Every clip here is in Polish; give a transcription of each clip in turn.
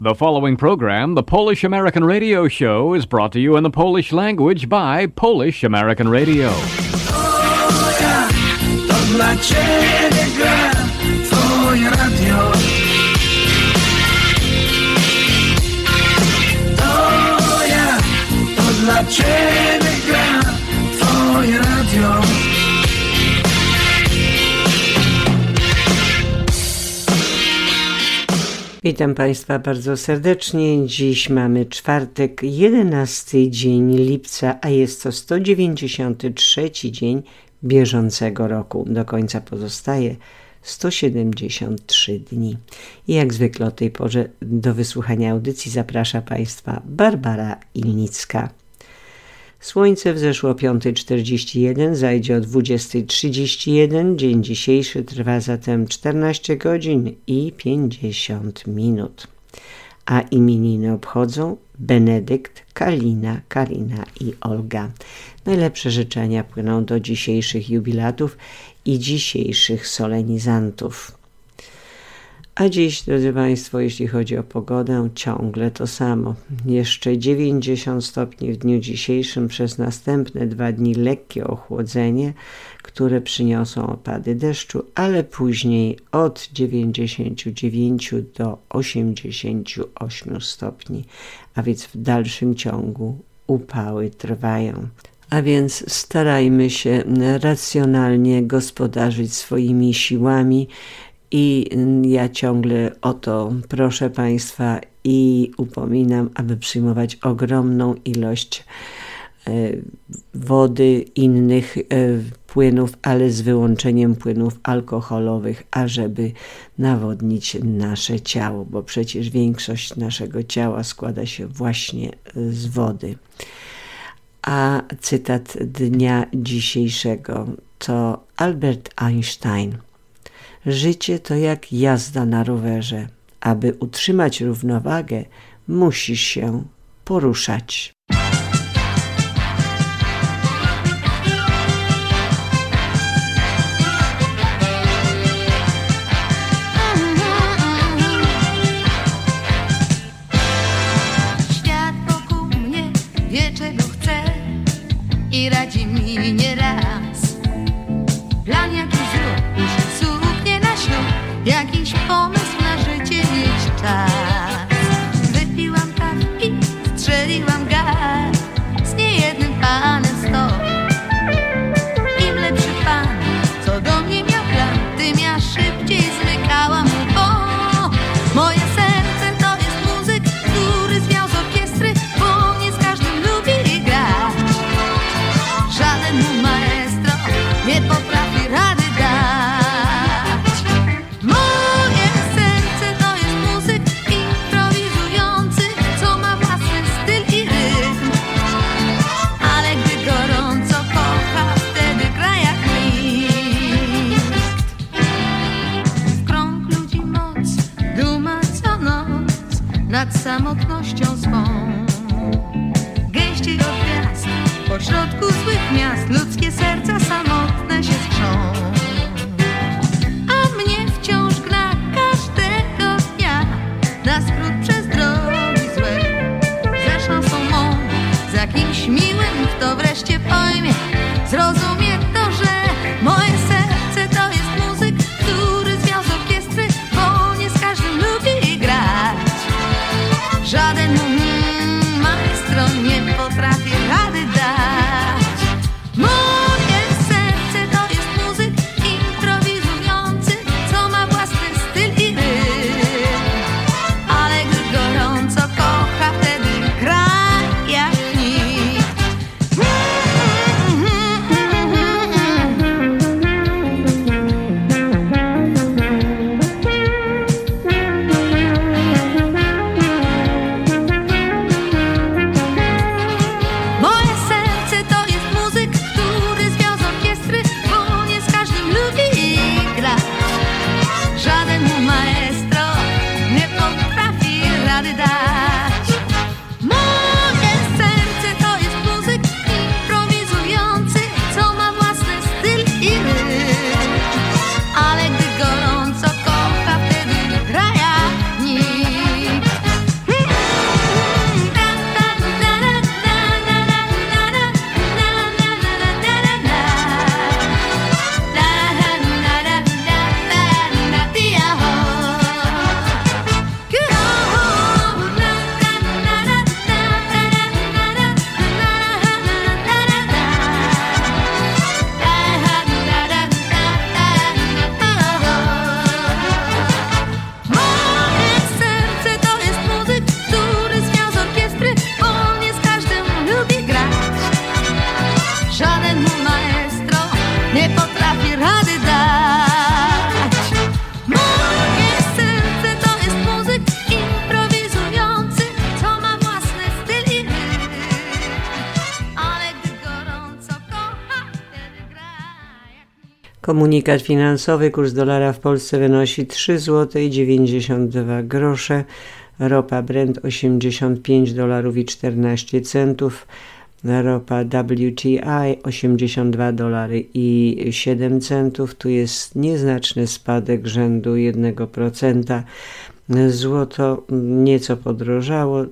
The following program, the Polish American Radio Show, is brought to you in the Polish language by Polish American Radio. O ja, to dla Ciebie gra Twoje radio. To ja, to dla Ciebie gra Twoje radio. Witam Państwa bardzo serdecznie. Dziś mamy czwartek, 11 dzień lipca, a jest to 193 dzień bieżącego roku. Do końca pozostaje 173 dni. I jak zwykle o tej porze do wysłuchania audycji zaprasza Państwa Barbara Ilnicka. Słońce wzeszło o 5:41, zajdzie o 20:31. Dzień dzisiejszy trwa zatem 14 godzin i 50 minut. A imieniny obchodzą Benedykt, Kalina, Karina i Olga. Najlepsze życzenia płyną do dzisiejszych jubilatów i dzisiejszych solenizantów. A dziś, drodzy Państwo, jeśli chodzi o pogodę, ciągle to samo. Jeszcze 90 stopni w dniu dzisiejszym, przez następne 2 dni lekkie ochłodzenie, które przyniosą opady deszczu, ale później od 99 do 88 stopni, a więc w dalszym ciągu upały trwają. A więc starajmy się racjonalnie gospodarzyć swoimi siłami. I ja ciągle o to proszę Państwa i upominam, aby przyjmować ogromną ilość wody, innych płynów, ale z wyłączeniem płynów alkoholowych, ażeby nawodnić nasze ciało, bo przecież większość naszego ciała składa się właśnie z wody. A cytat dnia dzisiejszego to Albert Einstein. Życie to jak jazda na rowerze. Aby utrzymać równowagę, musisz się poruszać. Świat wokół mnie wie, czego chce i radzi mi nieraz. Plan jaki zrób, jakiś pomysł na życie mieć czas. Wypiłam kawki, strzeliłam gaz, z niejednym panem stop. Im lepszy pan, co do mnie miał plan, tym ja szybciej zmykałam mu, bo moje serce to jest muzyk, który zwiał z orkiestry, bo nie z każdym lubi grać. Żaden mu maestro nie potrafi rady dać. Nad samotnością swą gęściej od gwiazd, pośrodku złych miast ludzkie serca samotne się skrzą. A mnie wciąż gna każdego dnia na skrót przez drogi złe. Za szansą mą, za kimś miłym, kto wreszcie pojmie, zrozumie to, że moje serce to jest muzyk, który zwiał z orkiestry, bo nie z każdym lubi grać. Żaden maestro nie potrafi rady dać. Moje serce to jest muzyk, Komunikat finansowy. Kurs dolara w Polsce wynosi 3,92 zł. Ropa Brent $85,14. Ropa WTI $82,07. Tu jest nieznaczny spadek rzędu 1%. Złoto nieco podrożało,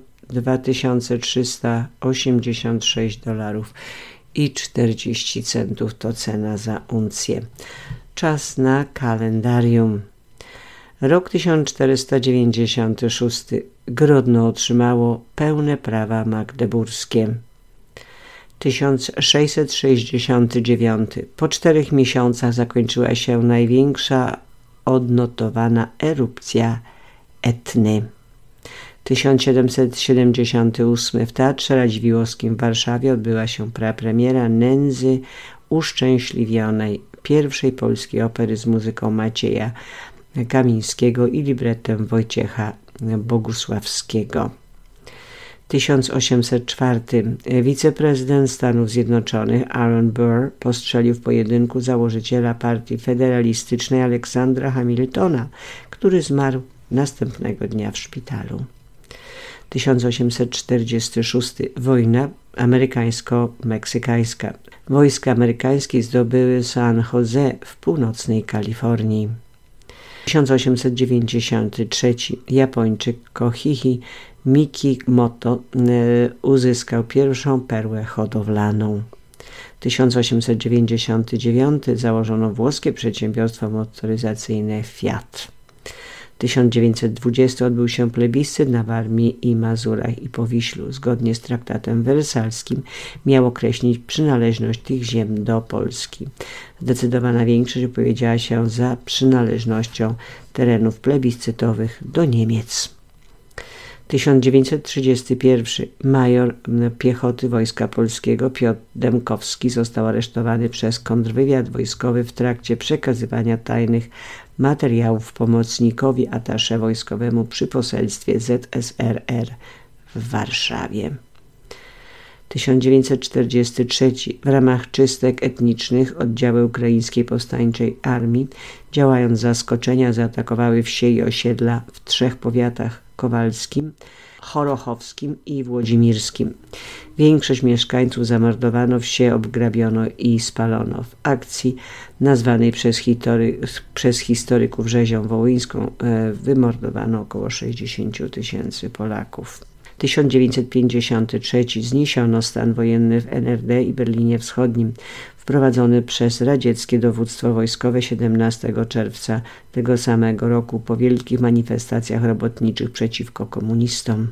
$2386,40 to cena za uncję. Czas na kalendarium. Rok 1496. Grodno otrzymało pełne prawa magdeburskie. 1669. Po 4 miesiącach zakończyła się największa odnotowana erupcja Etny. 1778. W Teatrze Radziwiłłowskim w Warszawie odbyła się prapremiera Nędzy Uszczęśliwionej, pierwszej polskiej opery z muzyką Macieja Kamińskiego i librettem Wojciecha Bogusławskiego. 1804. Wiceprezydent Stanów Zjednoczonych Aaron Burr postrzelił w pojedynku założyciela partii federalistycznej Aleksandra Hamiltona, który zmarł następnego dnia w szpitalu. 1846. Wojna amerykańsko-meksykańska. Wojska amerykańskie zdobyły San Jose w północnej Kalifornii. 1893. Japończyk Koichi Mikimoto uzyskał pierwszą perłę hodowlaną. 1899. Założono włoskie przedsiębiorstwo motoryzacyjne Fiat. 1920 odbył się plebiscyt na Warmii i Mazurach i Powiślu. Zgodnie z traktatem wersalskim miał określić przynależność tych ziem do Polski. Zdecydowana większość opowiedziała się za przynależnością terenów plebiscytowych do Niemiec. 1931. Major piechoty Wojska Polskiego Piotr Dębkowski został aresztowany przez kontrwywiad wojskowy w trakcie przekazywania tajnych materiałów pomocnikowi atasze wojskowemu przy poselstwie ZSRR w Warszawie. 1943. W ramach czystek etnicznych oddziały Ukraińskiej Powstańczej Armii, działając z zaskoczenia, zaatakowały wsie i osiedla w 3 powiatach: kowalskim, chorochowskim i włodzimirskim. Większość mieszkańców zamordowano, wsie obgrabiono i spalono. W akcji nazwanej przez historyków rzezią wołyńską wymordowano około 60 000 Polaków. 1953. Zniesiono stan wojenny w NRD i Berlinie Wschodnim, wprowadzony przez radzieckie dowództwo wojskowe 17 czerwca tego samego roku po wielkich manifestacjach robotniczych przeciwko komunistom.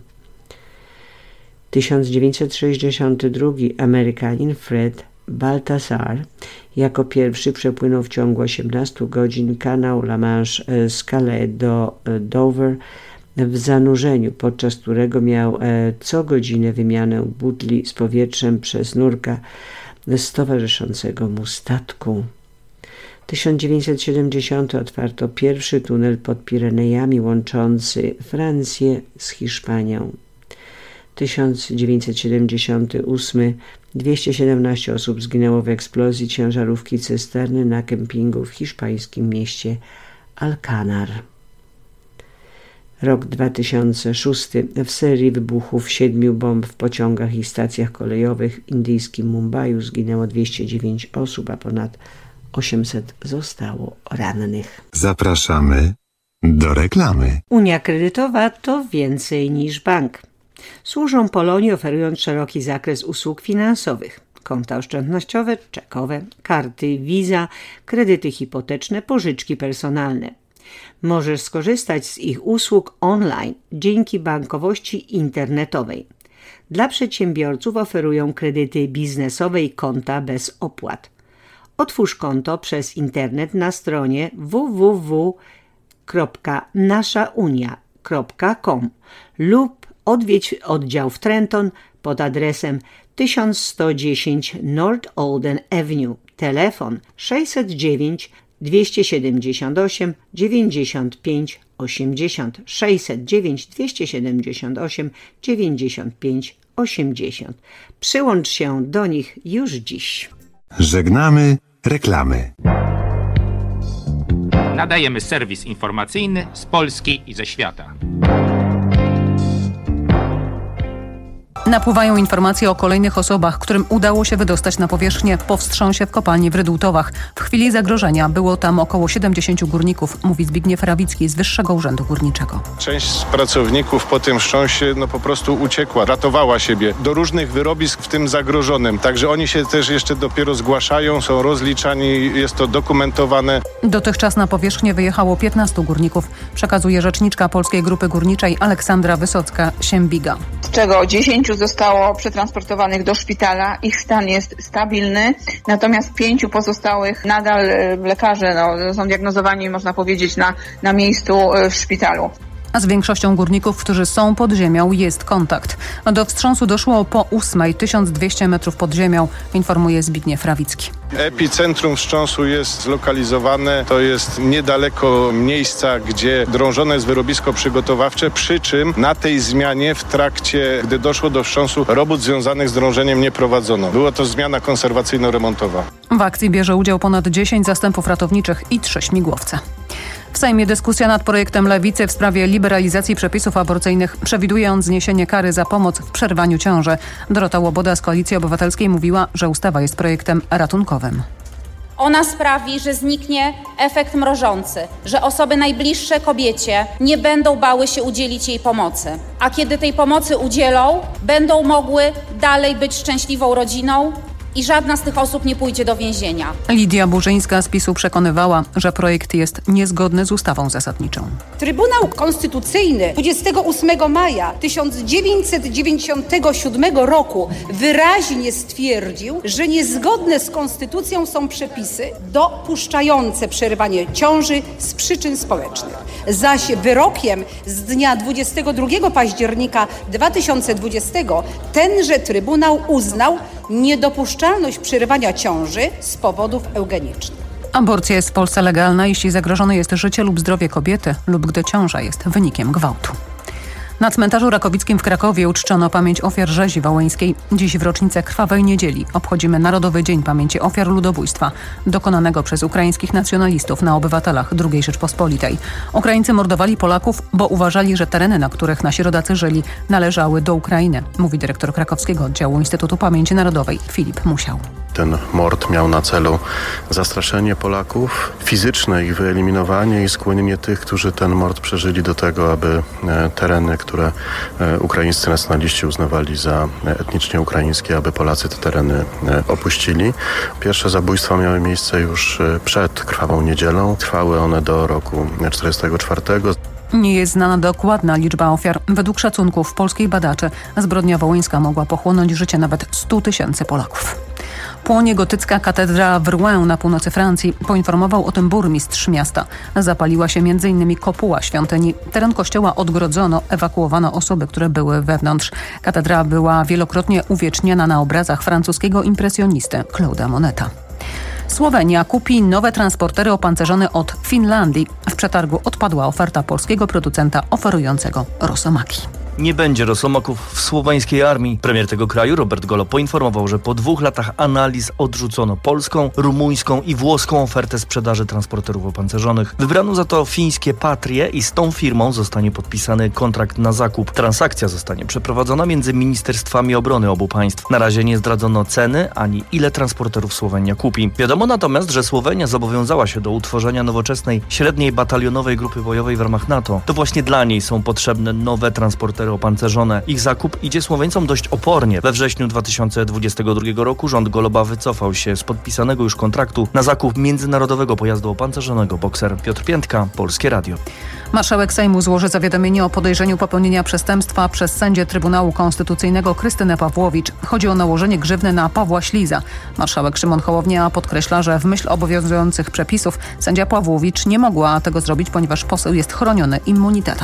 1962. Amerykanin Fred Balthasar jako pierwszy przepłynął w ciągu 18 godzin kanał La Manche z Calais do Dover w zanurzeniu, podczas którego miał co godzinę wymianę butli z powietrzem przez nurka z towarzyszącego mu statku. 1970. Otwarto pierwszy tunel pod Pirenejami łączący Francję z Hiszpanią. 1978. 217 osób zginęło w eksplozji ciężarówki cysterny na kempingu w hiszpańskim mieście Alcanar. Rok 2006. W serii wybuchów 7 bomb w pociągach i stacjach kolejowych w indyjskim Mumbaiu zginęło 209 osób, a ponad 800 zostało rannych. Zapraszamy do reklamy. Unia Kredytowa to więcej niż bank. Służą Polonii, oferując szeroki zakres usług finansowych. Konta oszczędnościowe, czekowe, karty Visa, kredyty hipoteczne, pożyczki personalne. Możesz skorzystać z ich usług online dzięki bankowości internetowej. Dla przedsiębiorców oferują kredyty biznesowe i konta bez opłat. Otwórz konto przez internet na stronie www.naszaunia.com lub odwiedź oddział w Trenton pod adresem 1110 North Olden Avenue. Telefon 609 278 95 80 609 278 95 80. Przyłącz się do nich już dziś. Żegnamy reklamy. Nadajemy serwis informacyjny z Polski i ze świata. Napływają informacje o kolejnych osobach, którym udało się wydostać na powierzchnię po wstrząsie w kopalni w Rydultowach. W chwili zagrożenia było tam około 70 górników, mówi Zbigniew Rawicki z Wyższego Urzędu Górniczego. Część z pracowników po tym wstrząsie po prostu uciekła, ratowała siebie do różnych wyrobisk, w tym zagrożonym. Także oni się też jeszcze dopiero zgłaszają, są rozliczani, jest to dokumentowane. Dotychczas na powierzchnię wyjechało 15 górników, przekazuje rzeczniczka Polskiej Grupy Górniczej Aleksandra Wysocka-Siembiga. Z czego 10 zostało przetransportowanych do szpitala. Ich stan jest stabilny, natomiast 5 pozostałych nadal lekarze są diagnozowani, można powiedzieć, na miejscu w szpitalu. A z większością górników, którzy są pod ziemią, jest kontakt. Do wstrząsu doszło po 8:00, 1200 metrów pod ziemią, informuje Zbigniew Rawicki. Epicentrum wstrząsu jest zlokalizowane, to jest niedaleko miejsca, gdzie drążone jest wyrobisko przygotowawcze, przy czym na tej zmianie w trakcie, gdy doszło do wstrząsu, robót związanych z drążeniem nie prowadzono. Była to zmiana konserwacyjno-remontowa. W akcji bierze udział ponad 10 zastępów ratowniczych i 3 śmigłowce. W Sejmie dyskusja nad projektem Lewicy w sprawie liberalizacji przepisów aborcyjnych, przewidując zniesienie kary za pomoc w przerwaniu ciąży. Dorota Łoboda z Koalicji Obywatelskiej mówiła, że ustawa jest projektem ratunkowym. Ona sprawi, że zniknie efekt mrożący, że osoby najbliższe kobiecie nie będą bały się udzielić jej pomocy. A kiedy tej pomocy udzielą, będą mogły dalej być szczęśliwą rodziną i żadna z tych osób nie pójdzie do więzienia. Lidia Burzyńska z PiS-u przekonywała, że projekt jest niezgodny z ustawą zasadniczą. Trybunał Konstytucyjny 28 maja 1997 roku wyraźnie stwierdził, że niezgodne z konstytucją są przepisy dopuszczające przerywanie ciąży z przyczyn społecznych. Zaś wyrokiem z dnia 22 października 2020 tenże Trybunał uznał niedopuszczalność przerywania ciąży z powodów eugenicznych. Aborcja jest w Polsce legalna, jeśli zagrożone jest życie lub zdrowie kobiety lub gdy ciąża jest wynikiem gwałtu. Na cmentarzu Rakowickim w Krakowie uczczono pamięć ofiar rzezi wołyńskiej. Dziś w rocznicę Krwawej Niedzieli obchodzimy Narodowy Dzień Pamięci Ofiar Ludobójstwa dokonanego przez ukraińskich nacjonalistów na obywatelach II Rzeczpospolitej. Ukraińcy mordowali Polaków, bo uważali, że tereny, na których nasi rodacy żyli, należały do Ukrainy, mówi dyrektor krakowskiego oddziału Instytutu Pamięci Narodowej Filip Musiał. Ten mord miał na celu zastraszenie Polaków, fizyczne ich wyeliminowanie i skłonienie tych, którzy ten mord przeżyli, do tego, aby tereny, które ukraińscy nacjonaliści uznawali za etnicznie ukraińskie, aby Polacy te tereny opuścili. Pierwsze zabójstwa miały miejsce już przed Krwawą Niedzielą. Trwały one do roku 1944. Nie jest znana dokładna liczba ofiar. Według szacunków polskich badaczy zbrodnia wołyńska mogła pochłonąć życie nawet 100 000 Polaków. Płonie gotycka katedra w Rouen na północy Francji. Poinformował o tym burmistrz miasta. Zapaliła się m.in. kopuła świątyni. Teren kościoła odgrodzono, ewakuowano osoby, które były wewnątrz. Katedra była wielokrotnie uwieczniana na obrazach francuskiego impresjonisty Claude'a Moneta. Słowenia kupi nowe transportery opancerzone od Finlandii. W przetargu odpadła oferta polskiego producenta oferującego rosomaki. Nie będzie rosomaków w słoweńskiej armii. Premier tego kraju, Robert Golo, poinformował, że po 2 latach analiz odrzucono polską, rumuńską i włoską ofertę sprzedaży transporterów opancerzonych. Wybrano za to fińskie Patrie i z tą firmą zostanie podpisany kontrakt na zakup. Transakcja zostanie przeprowadzona między ministerstwami obrony obu państw. Na razie nie zdradzono ceny ani ile transporterów Słowenia kupi. Wiadomo natomiast, że Słowenia zobowiązała się do utworzenia nowoczesnej, średniej batalionowej grupy bojowej w ramach NATO. To właśnie dla niej są potrzebne nowe transportery opancerzone. Ich zakup idzie Słoweńcom dość opornie. We wrześniu 2022 roku rząd Goloba wycofał się z podpisanego już kontraktu na zakup międzynarodowego pojazdu opancerzonego Boxer. Piotr Piętka, Polskie Radio. Marszałek Sejmu złoży zawiadomienie o podejrzeniu popełnienia przestępstwa przez sędzię Trybunału Konstytucyjnego Krystynę Pawłowicz. Chodzi o nałożenie grzywny na Pawła Śliza. Marszałek Szymon Hołownia podkreśla, że w myśl obowiązujących przepisów sędzia Pawłowicz nie mogła tego zrobić, ponieważ poseł jest chroniony immunitetem.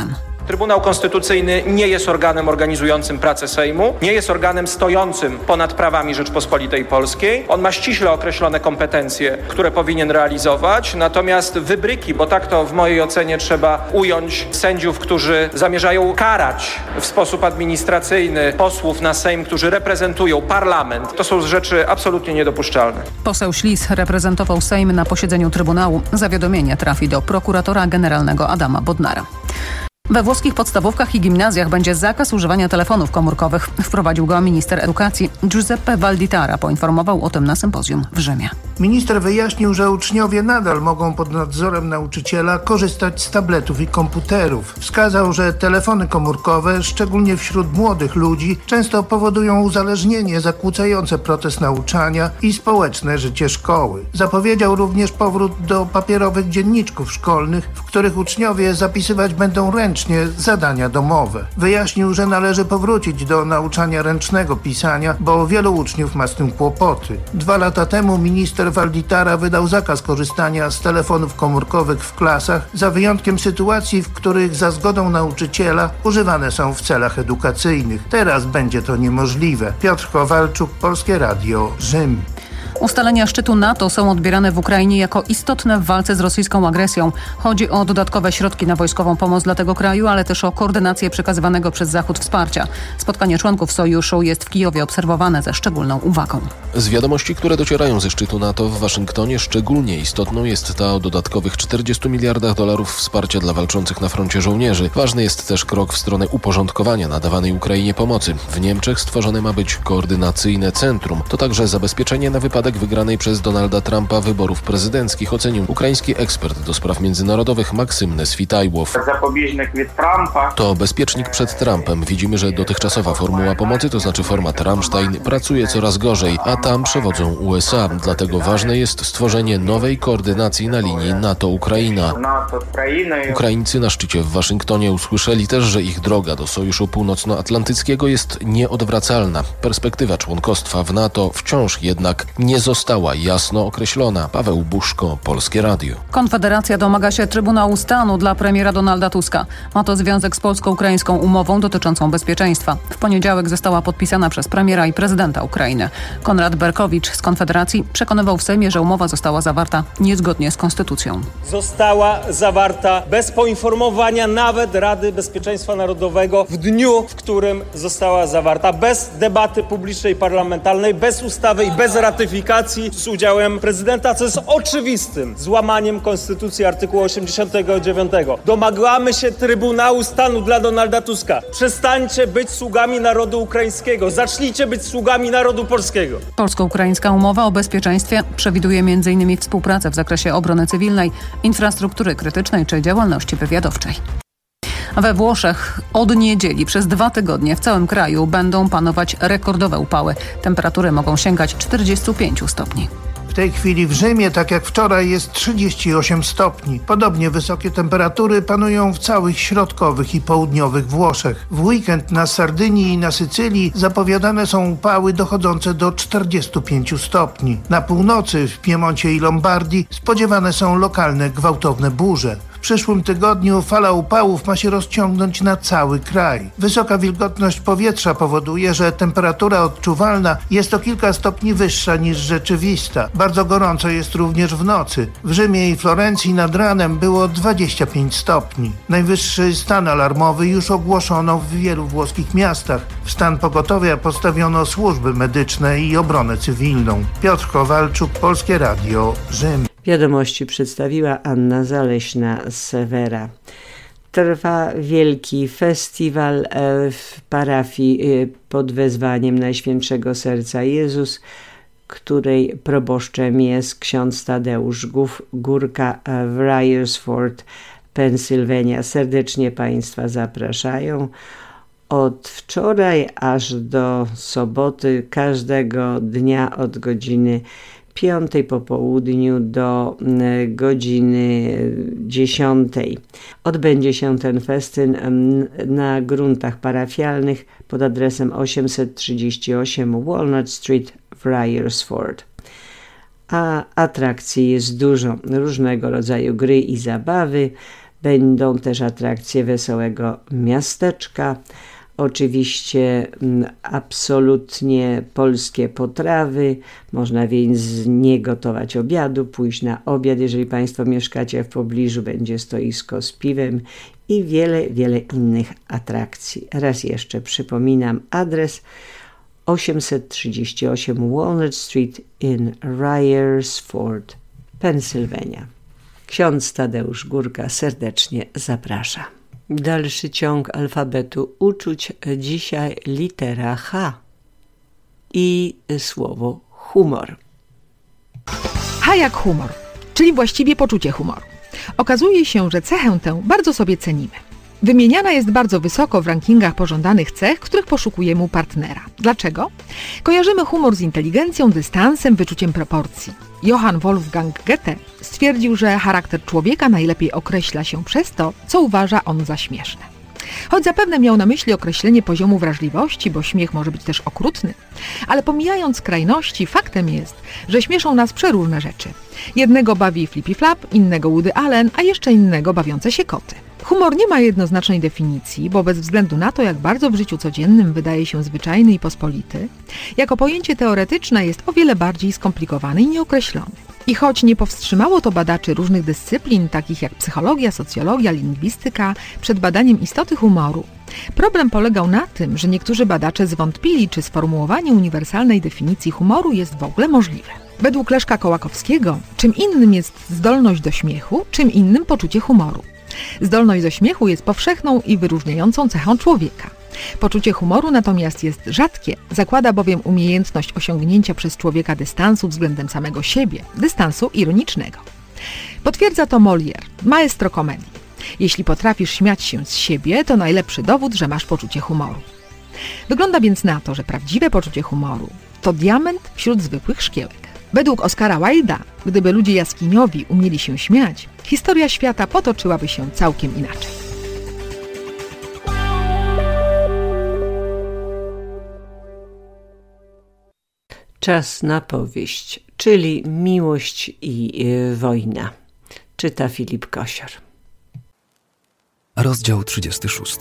Trybunał Konstytucyjny nie jest organem organizującym pracę Sejmu, nie jest organem stojącym ponad prawami Rzeczpospolitej Polskiej. On ma ściśle określone kompetencje, które powinien realizować, natomiast wybryki, bo tak to w mojej ocenie trzeba ująć, sędziów, którzy zamierzają karać w sposób administracyjny posłów na Sejm, którzy reprezentują parlament, to są rzeczy absolutnie niedopuszczalne. Poseł Ślis reprezentował Sejm na posiedzeniu Trybunału. Zawiadomienie trafi do prokuratora generalnego Adama Bodnara. We włoskich podstawówkach i gimnazjach będzie zakaz używania telefonów komórkowych. Wprowadził go minister edukacji Giuseppe Valditara. Poinformował o tym na sympozjum w Rzymie. Minister wyjaśnił, że uczniowie nadal mogą pod nadzorem nauczyciela korzystać z tabletów i komputerów. Wskazał, że telefony komórkowe, szczególnie wśród młodych ludzi, często powodują uzależnienie zakłócające proces nauczania i społeczne życie szkoły. Zapowiedział również powrót do papierowych dzienniczków szkolnych, w których uczniowie zapisywać będą ręcznie zadania domowe. Wyjaśnił, że należy powrócić do nauczania ręcznego pisania, bo wielu uczniów ma z tym kłopoty. 2 lata temu minister Valditara wydał zakaz korzystania z telefonów komórkowych w klasach, za wyjątkiem sytuacji, w których za zgodą nauczyciela używane są w celach edukacyjnych. Teraz będzie to niemożliwe. Piotr Kowalczuk, Polskie Radio, Rzym. Ustalenia szczytu NATO są odbierane w Ukrainie jako istotne w walce z rosyjską agresją. Chodzi o dodatkowe środki na wojskową pomoc dla tego kraju, ale też o koordynację przekazywanego przez Zachód wsparcia. Spotkanie członków sojuszu jest w Kijowie obserwowane ze szczególną uwagą. Z wiadomości, które docierają ze szczytu NATO w Waszyngtonie, szczególnie istotną jest ta o dodatkowych $40 miliardach wsparcia dla walczących na froncie żołnierzy. Ważny jest też krok w stronę uporządkowania nadawanej Ukrainie pomocy. W Niemczech stworzone ma być koordynacyjne centrum. To także zabezpieczenie na wypadek wygranej przez Donalda Trumpa wyborów prezydenckich, ocenił ukraiński ekspert do spraw międzynarodowych Maksym Neswitajłow. To bezpiecznik przed Trumpem. Widzimy, że dotychczasowa formuła pomocy, to znaczy format Rammstein, pracuje coraz gorzej, a tam przewodzą USA. Dlatego ważne jest stworzenie nowej koordynacji na linii NATO-Ukraina. Ukraińcy na szczycie w Waszyngtonie usłyszeli też, że ich droga do Sojuszu Północnoatlantyckiego jest nieodwracalna. Perspektywa członkostwa w NATO wciąż jednak nie została jasno określona. Paweł Buszko, Polskie Radio. Konfederacja domaga się Trybunału Stanu dla premiera Donalda Tuska. Ma to związek z polsko-ukraińską umową dotyczącą bezpieczeństwa. W poniedziałek została podpisana przez premiera i prezydenta Ukrainy. Konrad Berkowicz z Konfederacji przekonywał w Sejmie, że umowa została zawarta niezgodnie z konstytucją. Została zawarta bez poinformowania nawet Rady Bezpieczeństwa Narodowego w dniu, w którym została zawarta. Bez debaty publicznej parlamentarnej, bez ustawy i bez ratyfikacji z udziałem prezydenta, co jest oczywistym złamaniem konstytucji artykułu 89. Domagamy się Trybunału Stanu dla Donalda Tuska. Przestańcie być sługami narodu ukraińskiego. Zacznijcie być sługami narodu polskiego. Polsko-ukraińska umowa o bezpieczeństwie przewiduje m.in. współpracę w zakresie obrony cywilnej, infrastruktury krytycznej czy działalności wywiadowczej. We Włoszech od niedzieli przez 2 tygodnie w całym kraju będą panować rekordowe upały. Temperatury mogą sięgać 45 stopni. W tej chwili w Rzymie, tak jak wczoraj, jest 38 stopni. Podobnie wysokie temperatury panują w całych środkowych i południowych Włoszech. W weekend na Sardynii i na Sycylii zapowiadane są upały dochodzące do 45 stopni. Na północy, w Piemoncie i Lombardii spodziewane są lokalne gwałtowne burze. W przyszłym tygodniu fala upałów ma się rozciągnąć na cały kraj. Wysoka wilgotność powietrza powoduje, że temperatura odczuwalna jest o kilka stopni wyższa niż rzeczywista. Bardzo gorąco jest również w nocy. W Rzymie i Florencji nad ranem było 25 stopni. Najwyższy stan alarmowy już ogłoszono w wielu włoskich miastach. W stan pogotowia postawiono służby medyczne i obronę cywilną. Piotr Kowalczuk, Polskie Radio, Rzym. Wiadomości przedstawiła Anna Zaleśna-Sewera. Trwa wielki festiwal w parafii pod wezwaniem Najświętszego Serca Jezus, której proboszczem jest ksiądz Tadeusz Górka w Ryersford, Pensylwania. Serdecznie Państwa zapraszają. Od wczoraj aż do soboty każdego dnia od godziny 5 po południu do godziny 10. Odbędzie się ten festyn na gruntach parafialnych pod adresem 838 Walnut Street w Ryersford. A atrakcji jest dużo, różnego rodzaju gry i zabawy, Będą też atrakcje Wesołego Miasteczka. Oczywiście absolutnie polskie potrawy. Można więc nie gotować obiadu, pójść na obiad. Jeżeli Państwo mieszkacie w pobliżu, będzie stoisko z piwem i wiele, wiele innych atrakcji. Raz jeszcze przypominam adres: 838 Walnut Street in Ryersford, Pennsylvania. Ksiądz Tadeusz Górka serdecznie zaprasza. Dalszy ciąg alfabetu uczuć. Dzisiaj litera H i słowo humor. H jak humor, czyli właściwie poczucie humoru. Okazuje się, że cechę tę bardzo sobie cenimy. Wymieniana jest bardzo wysoko w rankingach pożądanych cech, których poszukujemy u partnera. Dlaczego? Kojarzymy humor z inteligencją, dystansem, wyczuciem proporcji. Johann Wolfgang Goethe stwierdził, że charakter człowieka najlepiej określa się przez to, co uważa on za śmieszne. Choć zapewne miał na myśli określenie poziomu wrażliwości, bo śmiech może być też okrutny. Ale pomijając skrajności, faktem jest, że śmieszą nas przeróżne rzeczy. Jednego bawi Flippy Flap, innego Woody Allen, a jeszcze innego bawiące się koty. Humor nie ma jednoznacznej definicji, bo bez względu na to, jak bardzo w życiu codziennym wydaje się zwyczajny i pospolity, jako pojęcie teoretyczne jest o wiele bardziej skomplikowany i nieokreślony. I choć nie powstrzymało to badaczy różnych dyscyplin, takich jak psychologia, socjologia, lingwistyka, przed badaniem istoty humoru, problem polegał na tym, że niektórzy badacze zwątpili, czy sformułowanie uniwersalnej definicji humoru jest w ogóle możliwe. Według Leszka Kołakowskiego, czym innym jest zdolność do śmiechu, czym innym poczucie humoru. Zdolność do śmiechu jest powszechną i wyróżniającą cechą człowieka. Poczucie humoru natomiast jest rzadkie, zakłada bowiem umiejętność osiągnięcia przez człowieka dystansu względem samego siebie, dystansu ironicznego. Potwierdza to Molière, maestro komedii. Jeśli potrafisz śmiać się z siebie, to najlepszy dowód, że masz poczucie humoru. Wygląda więc na to, że prawdziwe poczucie humoru to diament wśród zwykłych szkiełek. Według Oscara Wilde'a, gdyby ludzie jaskiniowi umieli się śmiać, historia świata potoczyłaby się całkiem inaczej. Czas na powieść, czyli Miłość i wojna. Czyta Filip Kosior. Rozdział 36.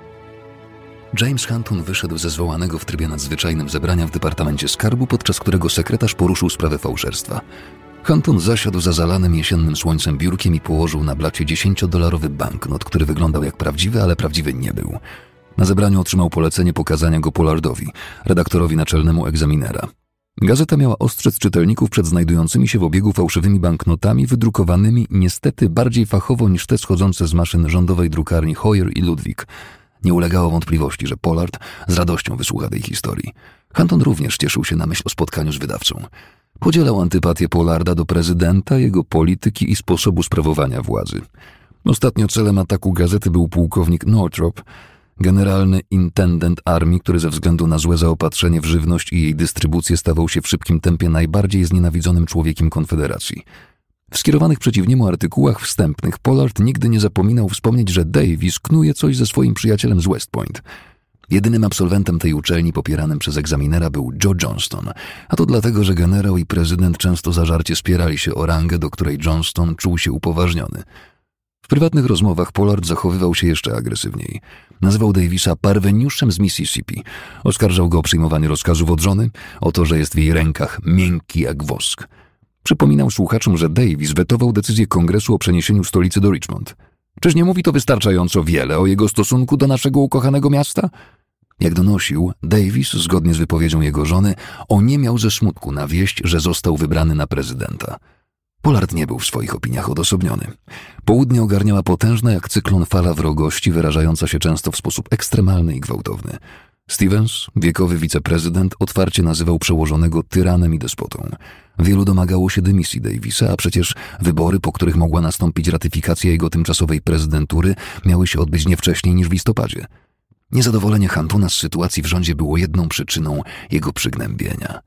James Hunton wyszedł ze zwołanego w trybie nadzwyczajnym zebrania w Departamencie Skarbu, podczas którego sekretarz poruszył sprawę fałszerstwa. Hunton zasiadł za zalanym jesiennym słońcem biurkiem i położył na blacie $10 banknot, który wyglądał jak prawdziwy, ale prawdziwy nie był. Na zebraniu otrzymał polecenie pokazania go Pollardowi, redaktorowi naczelnemu Examinera. Gazeta miała ostrzec czytelników przed znajdującymi się w obiegu fałszywymi banknotami wydrukowanymi niestety bardziej fachowo niż te schodzące z maszyn rządowej drukarni Hoyer i Ludwig. Nie ulegało wątpliwości, że Pollard z radością wysłucha tej historii. Hunton również cieszył się na myśl o spotkaniu z wydawcą. Podzielał antypatię Pollarda do prezydenta, jego polityki i sposobu sprawowania władzy. Ostatnio celem ataku gazety był pułkownik Northrop, generalny intendent armii, który ze względu na złe zaopatrzenie w żywność i jej dystrybucję stawał się w szybkim tempie najbardziej znienawidzonym człowiekiem Konfederacji. W skierowanych przeciw niemu artykułach wstępnych Pollard nigdy nie zapominał wspomnieć, że Davis knuje coś ze swoim przyjacielem z West Point. Jedynym absolwentem tej uczelni popieranym przez egzaminera był Joe Johnston, a to dlatego, że generał i prezydent często zażarcie spierali się o rangę, do której Johnston czuł się upoważniony. W prywatnych rozmowach Pollard zachowywał się jeszcze agresywniej. Nazywał Davisa parweniuszem z Mississippi. Oskarżał go o przyjmowanie rozkazów od żony, o to, że jest w jej rękach miękki jak wosk. Przypominał słuchaczom, że Davis wetował decyzję kongresu o przeniesieniu stolicy do Richmond. Czyż nie mówi to wystarczająco wiele o jego stosunku do naszego ukochanego miasta? Jak donosił, Davis, zgodnie z wypowiedzią jego żony, oniemiał ze smutku na wieść, że został wybrany na prezydenta. Pollard nie był w swoich opiniach odosobniony. Południe ogarniała potężna jak cyklon fala wrogości, wyrażająca się często w sposób ekstremalny i gwałtowny. Stevens, wiekowy wiceprezydent, otwarcie nazywał przełożonego tyranem i despotą. Wielu domagało się dymisji Davisa, a przecież wybory, po których mogła nastąpić ratyfikacja jego tymczasowej prezydentury, miały się odbyć nie wcześniej niż w listopadzie. Niezadowolenie Huntona z sytuacji w rządzie było jedną przyczyną jego przygnębienia.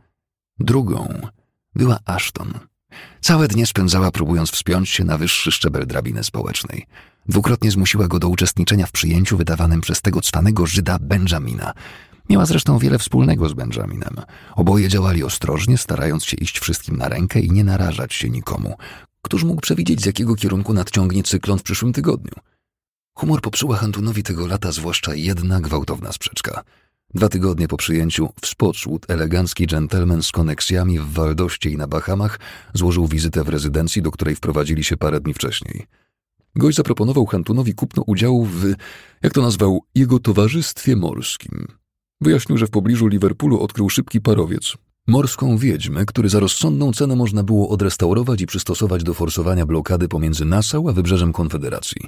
Drugą była Ashton. Całe dnie spędzała, próbując wspiąć się na wyższy szczebel drabiny społecznej. Dwukrotnie zmusiła go do uczestniczenia w przyjęciu wydawanym przez tego cwanego Żyda Benjamina. Miała zresztą wiele wspólnego z Benjaminem. Oboje działali ostrożnie, starając się iść wszystkim na rękę i nie narażać się nikomu. Któż mógł przewidzieć, z jakiego kierunku nadciągnie cyklon w przyszłym tygodniu? Humor popsuła Huntonowi tego lata zwłaszcza jedna gwałtowna sprzeczka. 2 tygodnie po przyjęciu w Spotswood elegancki dżentelmen z koneksjami w Valdoście i na Bahamach złożył wizytę w rezydencji, do której wprowadzili się parę dni wcześniej. Gość zaproponował Huntonowi kupno udziału w, jak to nazwał, jego towarzystwie morskim. Wyjaśnił, że w pobliżu Liverpoolu odkrył szybki parowiec. Morską wiedźmę, który za rozsądną cenę można było odrestaurować i przystosować do forsowania blokady pomiędzy Nassau a wybrzeżem Konfederacji.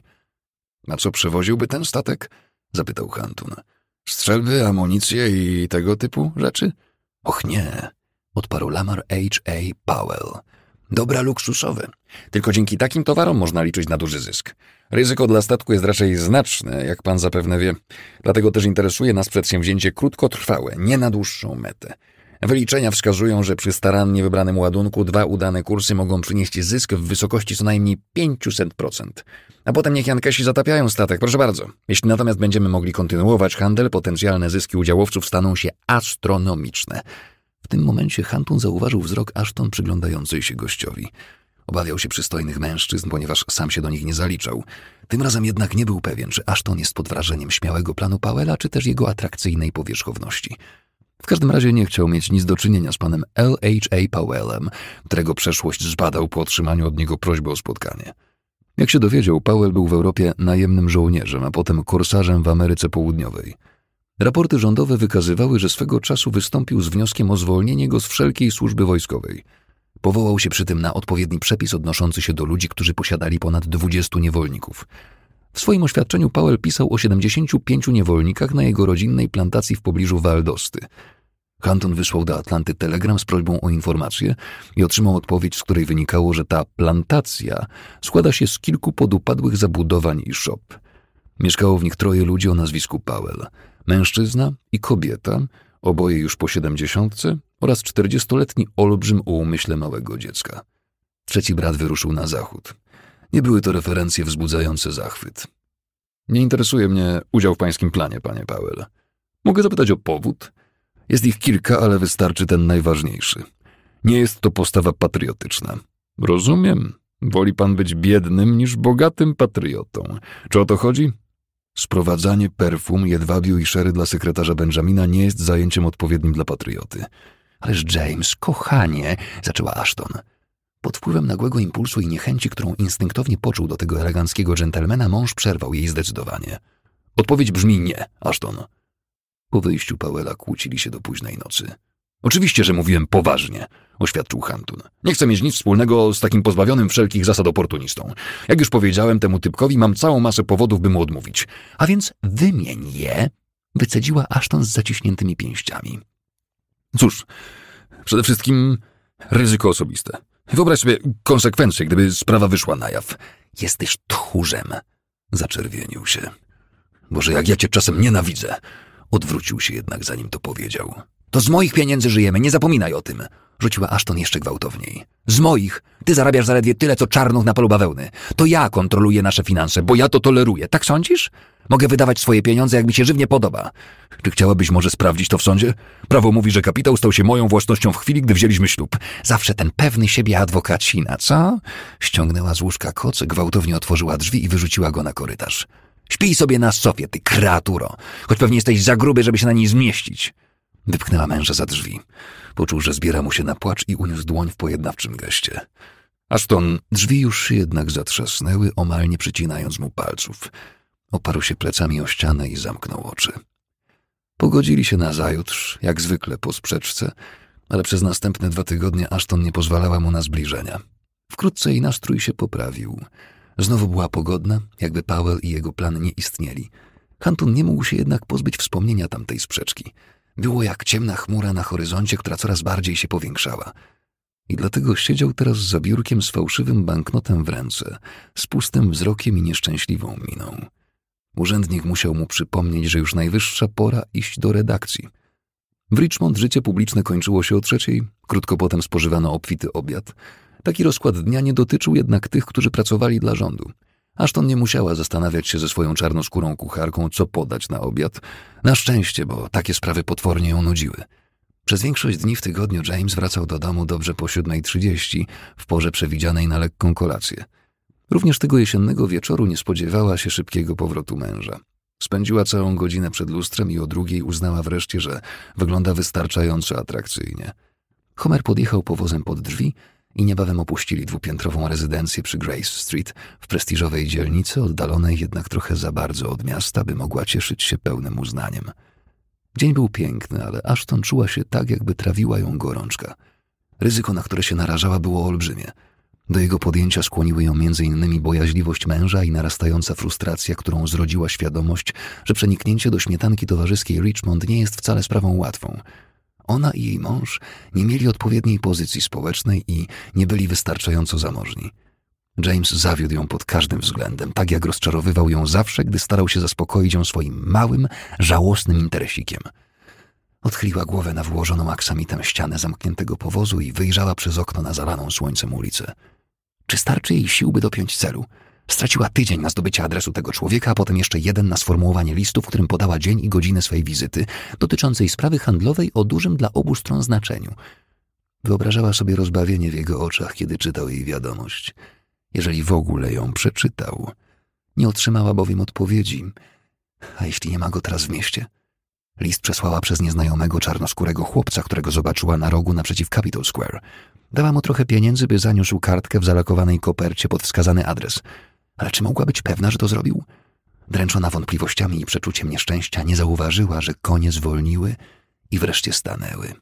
A co przewoziłby ten statek? Zapytał Hunton. Strzelby, amunicje i tego typu rzeczy? Och nie, odparł Lamar H.A. Powell. Dobra luksusowe. Tylko dzięki takim towarom można liczyć na duży zysk. Ryzyko dla statku jest raczej znaczne, jak pan zapewne wie. Dlatego też interesuje nas przedsięwzięcie krótkotrwałe, nie na dłuższą metę. Wyliczenia wskazują, że przy starannie wybranym ładunku 2 udane kursy mogą przynieść zysk w wysokości co najmniej 500%. A potem niech Jankesi zatapiają statek, proszę bardzo. Jeśli natomiast będziemy mogli kontynuować handel, potencjalne zyski udziałowców staną się astronomiczne. W tym momencie Hunton zauważył wzrok Ashton przyglądającej się gościowi. Obawiał się przystojnych mężczyzn, ponieważ sam się do nich nie zaliczał. Tym razem jednak nie był pewien, czy Ashton jest pod wrażeniem śmiałego planu Powella, czy też jego atrakcyjnej powierzchowności. W każdym razie nie chciał mieć nic do czynienia z panem L.H.A. Powellem, którego przeszłość zbadał po otrzymaniu od niego prośby o spotkanie. Jak się dowiedział, Powell był w Europie najemnym żołnierzem, a potem korsarzem w Ameryce Południowej. Raporty rządowe wykazywały, że swego czasu wystąpił z wnioskiem o zwolnienie go z wszelkiej służby wojskowej. Powołał się przy tym na odpowiedni przepis odnoszący się do ludzi, którzy posiadali ponad 20 niewolników. W swoim oświadczeniu Powell pisał o 75 niewolnikach na jego rodzinnej plantacji w pobliżu Valdosty. Hunton wysłał do Atlanty telegram z prośbą o informację i otrzymał odpowiedź, z której wynikało, że ta plantacja składa się z kilku podupadłych zabudowań i szop. Mieszkało w nich 3 ludzi o nazwisku Powell. Mężczyzna i kobieta, oboje już po 70 oraz 40-letni olbrzym o umyśle małego dziecka. 3 brat wyruszył na zachód. Nie były to referencje wzbudzające zachwyt. Nie interesuje mnie udział w pańskim planie, panie Powell. Mogę zapytać o powód? Jest ich kilka, ale wystarczy ten najważniejszy. Nie jest to postawa patriotyczna. Rozumiem. Woli pan być biednym niż bogatym patriotą. Czy o to chodzi? Sprowadzanie perfum, jedwabiu i sherry dla sekretarza Benjamina nie jest zajęciem odpowiednim dla patrioty. Ależ James, kochanie, zaczęła Ashton. Pod wpływem nagłego impulsu i niechęci, którą instynktownie poczuł do tego eleganckiego dżentelmena, mąż przerwał jej zdecydowanie. Odpowiedź brzmi nie, Ashton. Po wyjściu Powella kłócili się do późnej nocy. Oczywiście, że mówiłem poważnie, oświadczył Hunton. Nie chcę mieć nic wspólnego z takim pozbawionym wszelkich zasad oportunistą. Jak już powiedziałem temu typkowi, mam całą masę powodów, by mu odmówić. A więc wymień je, wycedziła Ashton z zaciśniętymi pięściami. Cóż, przede wszystkim ryzyko osobiste. Wyobraź sobie konsekwencje, gdyby sprawa wyszła na jaw. Jesteś tchórzem. Zaczerwienił się. Boże, jak ja cię czasem nienawidzę. Odwrócił się jednak, zanim to powiedział. To z moich pieniędzy żyjemy, nie zapominaj o tym. Rzuciła Ashton jeszcze gwałtowniej. Z moich. Ty zarabiasz zaledwie tyle, co czarnuch na polu bawełny. To ja kontroluję nasze finanse, bo ja to toleruję. Tak sądzisz? Mogę wydawać swoje pieniądze, jak mi się żywnie podoba. Czy chciałabyś może sprawdzić to w sądzie? Prawo mówi, że kapitał stał się moją własnością w chwili, gdy wzięliśmy ślub. Zawsze ten pewny siebie adwokacina, co? Ściągnęła z łóżka koc, gwałtownie otworzyła drzwi i wyrzuciła go na korytarz. Śpij sobie na sofie, ty kreaturo. Choć pewnie jesteś za gruby, żeby się na niej zmieścić. Wypchnęła męża za drzwi. Poczuł, że zbiera mu się na płacz i uniósł dłoń w pojednawczym geście. Ashton, drzwi już się jednak zatrzasnęły, omal nie przycinając mu palców. Oparł się plecami o ścianę i zamknął oczy. Pogodzili się nazajutrz, jak zwykle po sprzeczce, ale przez następne 2 tygodnie Ashton nie pozwalała mu na zbliżenia. Wkrótce jej nastrój się poprawił. Znowu była pogodna, jakby Powell i jego plan nie istnieli. Hunton nie mógł się jednak pozbyć wspomnienia tamtej sprzeczki. Było jak ciemna chmura na horyzoncie, która coraz bardziej się powiększała. I dlatego siedział teraz za biurkiem z fałszywym banknotem w ręce, z pustym wzrokiem i nieszczęśliwą miną. Urzędnik musiał mu przypomnieć, że już najwyższa pora iść do redakcji. W Richmond życie publiczne kończyło się o 3:00, krótko potem spożywano obfity obiad. Taki rozkład dnia nie dotyczył jednak tych, którzy pracowali dla rządu. Ashton nie musiała zastanawiać się ze swoją czarnoskórą kucharką, co podać na obiad. Na szczęście, bo takie sprawy potwornie ją nudziły. Przez większość dni w tygodniu James wracał do domu dobrze po 7:30, w porze przewidzianej na lekką kolację. Również tego jesiennego wieczoru nie spodziewała się szybkiego powrotu męża. Spędziła całą godzinę przed lustrem i o 2:00 uznała wreszcie, że wygląda wystarczająco atrakcyjnie. Homer podjechał powozem pod drzwi i niebawem opuścili 2-piętrową rezydencję przy Grace Street w prestiżowej dzielnicy, oddalonej jednak trochę za bardzo od miasta, by mogła cieszyć się pełnym uznaniem. Dzień był piękny, ale Ashton czuła się tak, jakby trawiła ją gorączka. Ryzyko, na które się narażała, było olbrzymie. Do jego podjęcia skłoniły ją m.in. bojaźliwość męża i narastająca frustracja, którą zrodziła świadomość, że przeniknięcie do śmietanki towarzyskiej Richmond nie jest wcale sprawą łatwą. Ona i jej mąż nie mieli odpowiedniej pozycji społecznej i nie byli wystarczająco zamożni. James zawiódł ją pod każdym względem, tak jak rozczarowywał ją zawsze, gdy starał się zaspokoić ją swoim małym, żałosnym interesikiem. Odchyliła głowę na wyłożoną aksamitem ścianę zamkniętego powozu i wyjrzała przez okno na zalaną słońcem ulicę. Czy starczy jej sił, by dopiąć celu? Straciła tydzień na zdobycie adresu tego człowieka, a potem jeszcze jeden na sformułowanie listu, w którym podała dzień i godzinę swej wizyty, dotyczącej sprawy handlowej o dużym dla obu stron znaczeniu. Wyobrażała sobie rozbawienie w jego oczach, kiedy czytał jej wiadomość. Jeżeli w ogóle ją przeczytał. Nie otrzymała bowiem odpowiedzi. A jeśli nie ma go teraz w mieście? List przesłała przez nieznajomego czarnoskórego chłopca, którego zobaczyła na rogu naprzeciw Capitol Square. Dała mu trochę pieniędzy, by zaniósł kartkę w zalakowanej kopercie pod wskazany adres. Ale czy mogła być pewna, że to zrobił? Dręczona wątpliwościami i przeczuciem nieszczęścia, nie zauważyła, że konie zwolniły i wreszcie stanęły.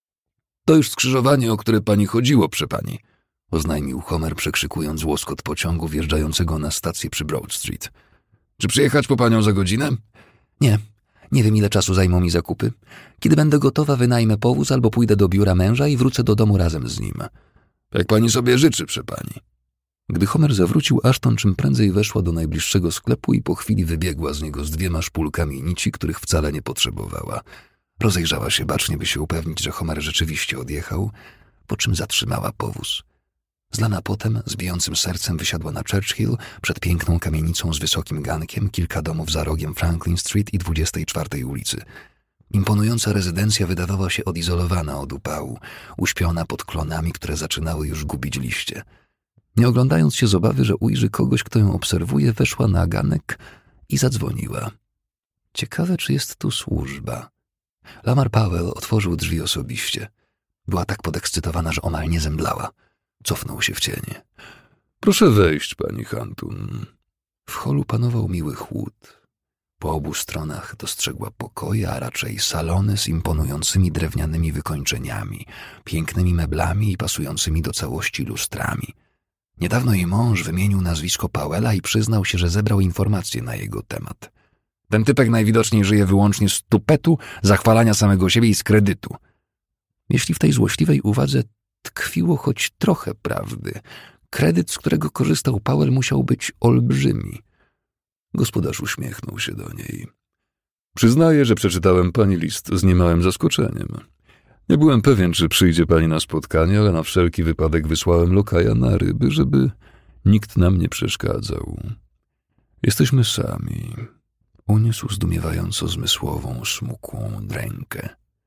To już skrzyżowanie, o które pani chodziło, przepani, oznajmił Homer, przekrzykując łoskot pociągu wjeżdżającego na stację przy Broad Street. Czy przyjechać po panią za godzinę? Nie. Nie wiem, ile czasu zajmą mi zakupy. Kiedy będę gotowa, wynajmę powóz albo pójdę do biura męża i wrócę do domu razem z nim. Jak pani sobie życzy, przepani. Gdy Homer zawrócił, Ashton czym prędzej weszła do najbliższego sklepu i po chwili wybiegła z niego z 2 szpulkami nici, których wcale nie potrzebowała. Rozejrzała się bacznie, by się upewnić, że Homer rzeczywiście odjechał, po czym zatrzymała powóz. Zlana potem, z bijącym sercem wysiadła na Churchill przed piękną kamienicą z wysokim gankiem, kilka domów za rogiem Franklin Street i 24 ulicy. Imponująca rezydencja wydawała się odizolowana od upału, uśpiona pod klonami, które zaczynały już gubić liście. Nie oglądając się z obawy, że ujrzy kogoś, kto ją obserwuje, weszła na ganek i zadzwoniła. Ciekawe, czy jest tu służba. Lamar Powell otworzył drzwi osobiście. Była tak podekscytowana, że omal nie zemdlała. Cofnął się w cienie. Proszę wejść, pani Hantun. W holu panował miły chłód. Po obu stronach dostrzegła pokoje, a raczej salony z imponującymi drewnianymi wykończeniami, pięknymi meblami i pasującymi do całości lustrami. Niedawno jej mąż wymienił nazwisko Powella i przyznał się, że zebrał informacje na jego temat. Ten typek najwidoczniej żyje wyłącznie z tupetu, zachwalania samego siebie i z kredytu. Jeśli w tej złośliwej uwadze tkwiło choć trochę prawdy, kredyt, z którego korzystał Powell, musiał być olbrzymi. Gospodarz uśmiechnął się do niej. Przyznaję, że przeczytałem pani list z niemałym zaskoczeniem. Nie byłem pewien, czy przyjdzie pani na spotkanie, ale na wszelki wypadek wysłałem lokaja na ryby, żeby nikt nam nie przeszkadzał. Jesteśmy sami. Uniósł zdumiewająco zmysłową, smukłą rękę.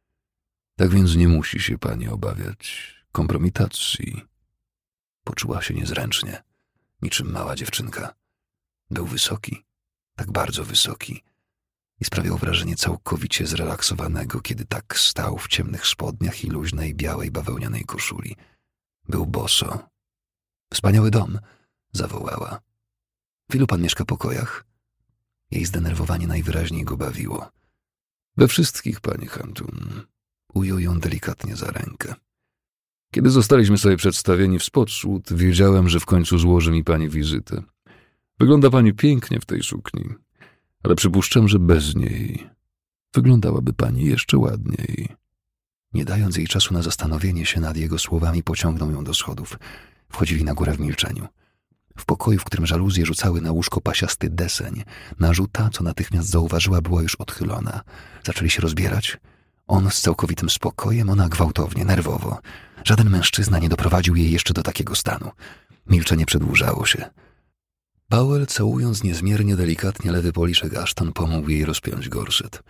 Tak więc nie musi się pani obawiać kompromitacji. Poczuła się niezręcznie, niczym mała dziewczynka. Był wysoki, tak bardzo wysoki i sprawiał wrażenie całkowicie zrelaksowanego, kiedy tak stał w ciemnych spodniach i luźnej, białej, bawełnianej koszuli. Był boso. Wspaniały dom, zawołała. W ilu pan mieszka pokojach? Jej zdenerwowanie najwyraźniej go bawiło. We wszystkich, pani Hantun. Ujął ją delikatnie za rękę. Kiedy zostaliśmy sobie przedstawieni w Spotswood, wiedziałem, że w końcu złoży mi pani wizytę. Wygląda pani pięknie w tej sukni, ale przypuszczam, że bez niej wyglądałaby pani jeszcze ładniej. Nie dając jej czasu na zastanowienie się nad jego słowami, pociągnął ją do schodów. Wchodzili na górę w milczeniu. W pokoju, w którym żaluzje rzucały na łóżko pasiasty deseń, narzuta, co natychmiast zauważyła, była już odchylona. Zaczęli się rozbierać. On z całkowitym spokojem, ona gwałtownie, nerwowo. Żaden mężczyzna nie doprowadził jej jeszcze do takiego stanu. Milczenie przedłużało się. Powell, całując niezmiernie delikatnie lewy policzek Ashton, pomógł jej rozpiąć gorset.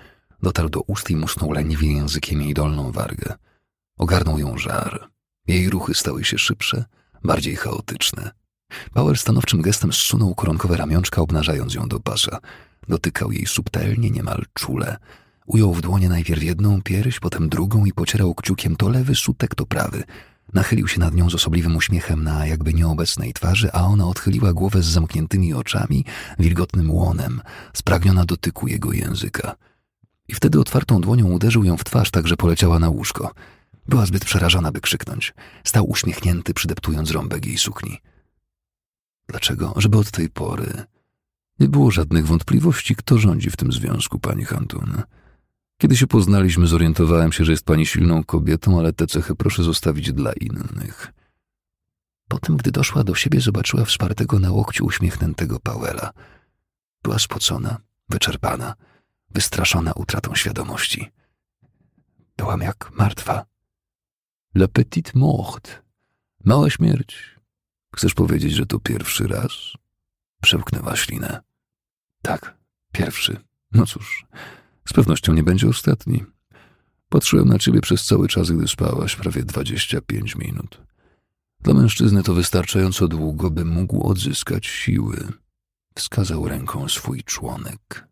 Dotarł do ust i musnął leniwie językiem jej dolną wargę. Ogarnął ją żar. Jej ruchy stały się szybsze, bardziej chaotyczne. Powell stanowczym gestem zsunął koronkowe ramionczka, obnażając ją do pasa. Dotykał jej subtelnie, niemal czule. Ujął w dłonie najpierw jedną pierś, potem drugą i pocierał kciukiem to lewy sutek, to prawy. Nachylił się nad nią z osobliwym uśmiechem na jakby nieobecnej twarzy, a ona odchyliła głowę z zamkniętymi oczami, wilgotnym łonem, spragniona dotyku jego języka. I wtedy otwartą dłonią uderzył ją w twarz, tak że poleciała na łóżko. Była zbyt przerażona, by krzyknąć. Stał uśmiechnięty, przydeptując rąbek jej sukni. Dlaczego? Żeby od tej pory nie było żadnych wątpliwości, kto rządzi w tym związku, pani Hantun. Kiedy się poznaliśmy, zorientowałem się, że jest pani silną kobietą, ale te cechy proszę zostawić dla innych. Potem, gdy doszła do siebie, zobaczyła wspartego na łokciu uśmiechniętego Powella. Była spocona, wyczerpana, wystraszona utratą świadomości. Byłam jak martwa. La petite morte. Mała śmierć. Chcesz powiedzieć, że to pierwszy raz? Przełknęła ślinę. Tak, pierwszy. No cóż, z pewnością nie będzie ostatni. Patrzyłem na ciebie przez cały czas, gdy spałaś, prawie 25 minut. Dla mężczyzny to wystarczająco długo, by mógł odzyskać siły. Wskazał ręką swój członek.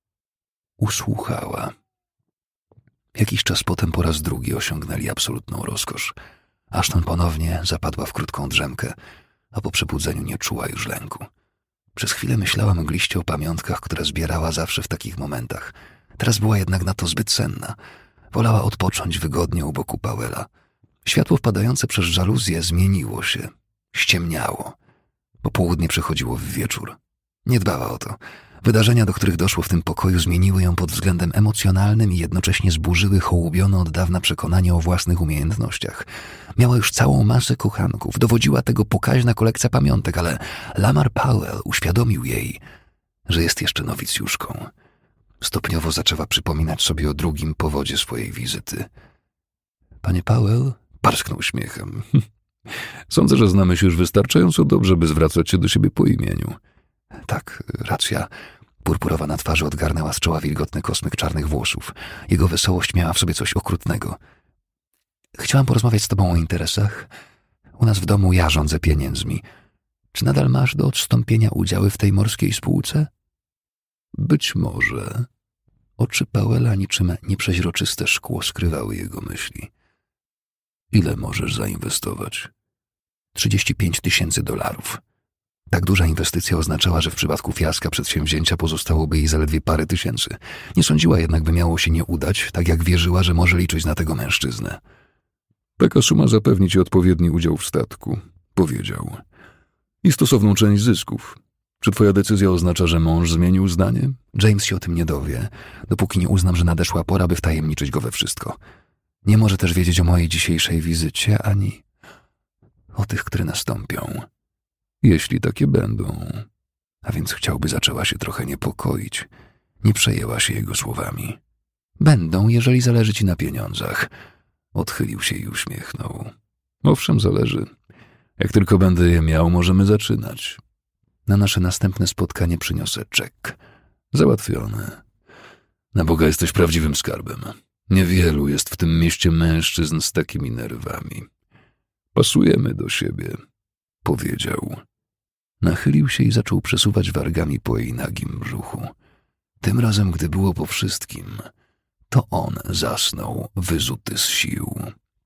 Usłuchała. Jakiś czas potem po raz drugi osiągnęli absolutną rozkosz. Ashton ponownie zapadła w krótką drzemkę, a po przebudzeniu nie czuła już lęku. Przez chwilę myślała mgliście o pamiątkach, które zbierała zawsze w takich momentach. Teraz była jednak na to zbyt senna. Wolała odpocząć wygodnie u boku Powella. Światło wpadające przez żaluzję zmieniło się. Ściemniało. Popołudnie przechodziło w wieczór. Nie dbała o to. Wydarzenia, do których doszło w tym pokoju, zmieniły ją pod względem emocjonalnym i jednocześnie zburzyły hołubione od dawna przekonanie o własnych umiejętnościach. Miała już całą masę kochanków, dowodziła tego pokaźna kolekcja pamiątek, ale Lamar Powell uświadomił jej, że jest jeszcze nowicjuszką. Stopniowo zaczęła przypominać sobie o drugim powodzie swojej wizyty. Panie Powell parsknął śmiechem. Sądzę, że znamy się już wystarczająco dobrze, by zwracać się do siebie po imieniu. Tak, racja. Purpurowa na twarzy odgarnęła z czoła wilgotny kosmyk czarnych włosów. Jego wesołość miała w sobie coś okrutnego. Chciałam porozmawiać z tobą o interesach. U nas w domu ja rządzę pieniędzmi. Czy nadal masz do odstąpienia udziały w tej morskiej spółce? Być może. Oczy Powella niczym nieprzeźroczyste szkło skrywały jego myśli. Ile możesz zainwestować? $35,000. Tak duża inwestycja oznaczała, że w przypadku fiaska przedsięwzięcia pozostałoby jej zaledwie parę tysięcy. Nie sądziła jednak, by miało się nie udać, tak jak wierzyła, że może liczyć na tego mężczyznę. Taka suma zapewni ci odpowiedni udział w statku, powiedział. I stosowną część zysków. Czy twoja decyzja oznacza, że mąż zmienił zdanie? James się o tym nie dowie, dopóki nie uznam, że nadeszła pora, by wtajemniczyć go we wszystko. Nie może też wiedzieć o mojej dzisiejszej wizycie, ani o tych, które nastąpią. Jeśli takie będą. A więc chciałby zaczęła się trochę niepokoić. Nie przejęła się jego słowami. Będą, jeżeli zależy ci na pieniądzach. Odchylił się i uśmiechnął. Owszem, zależy. Jak tylko będę je miał, możemy zaczynać. Na nasze następne spotkanie przyniosę czek. Załatwione. Na Boga, jesteś prawdziwym skarbem. Niewielu jest w tym mieście mężczyzn z takimi nerwami. Pasujemy do siebie, powiedział. Nachylił się i zaczął przesuwać wargami po jej nagim brzuchu. Tym razem, gdy było po wszystkim, to on zasnął, wyzuty z sił.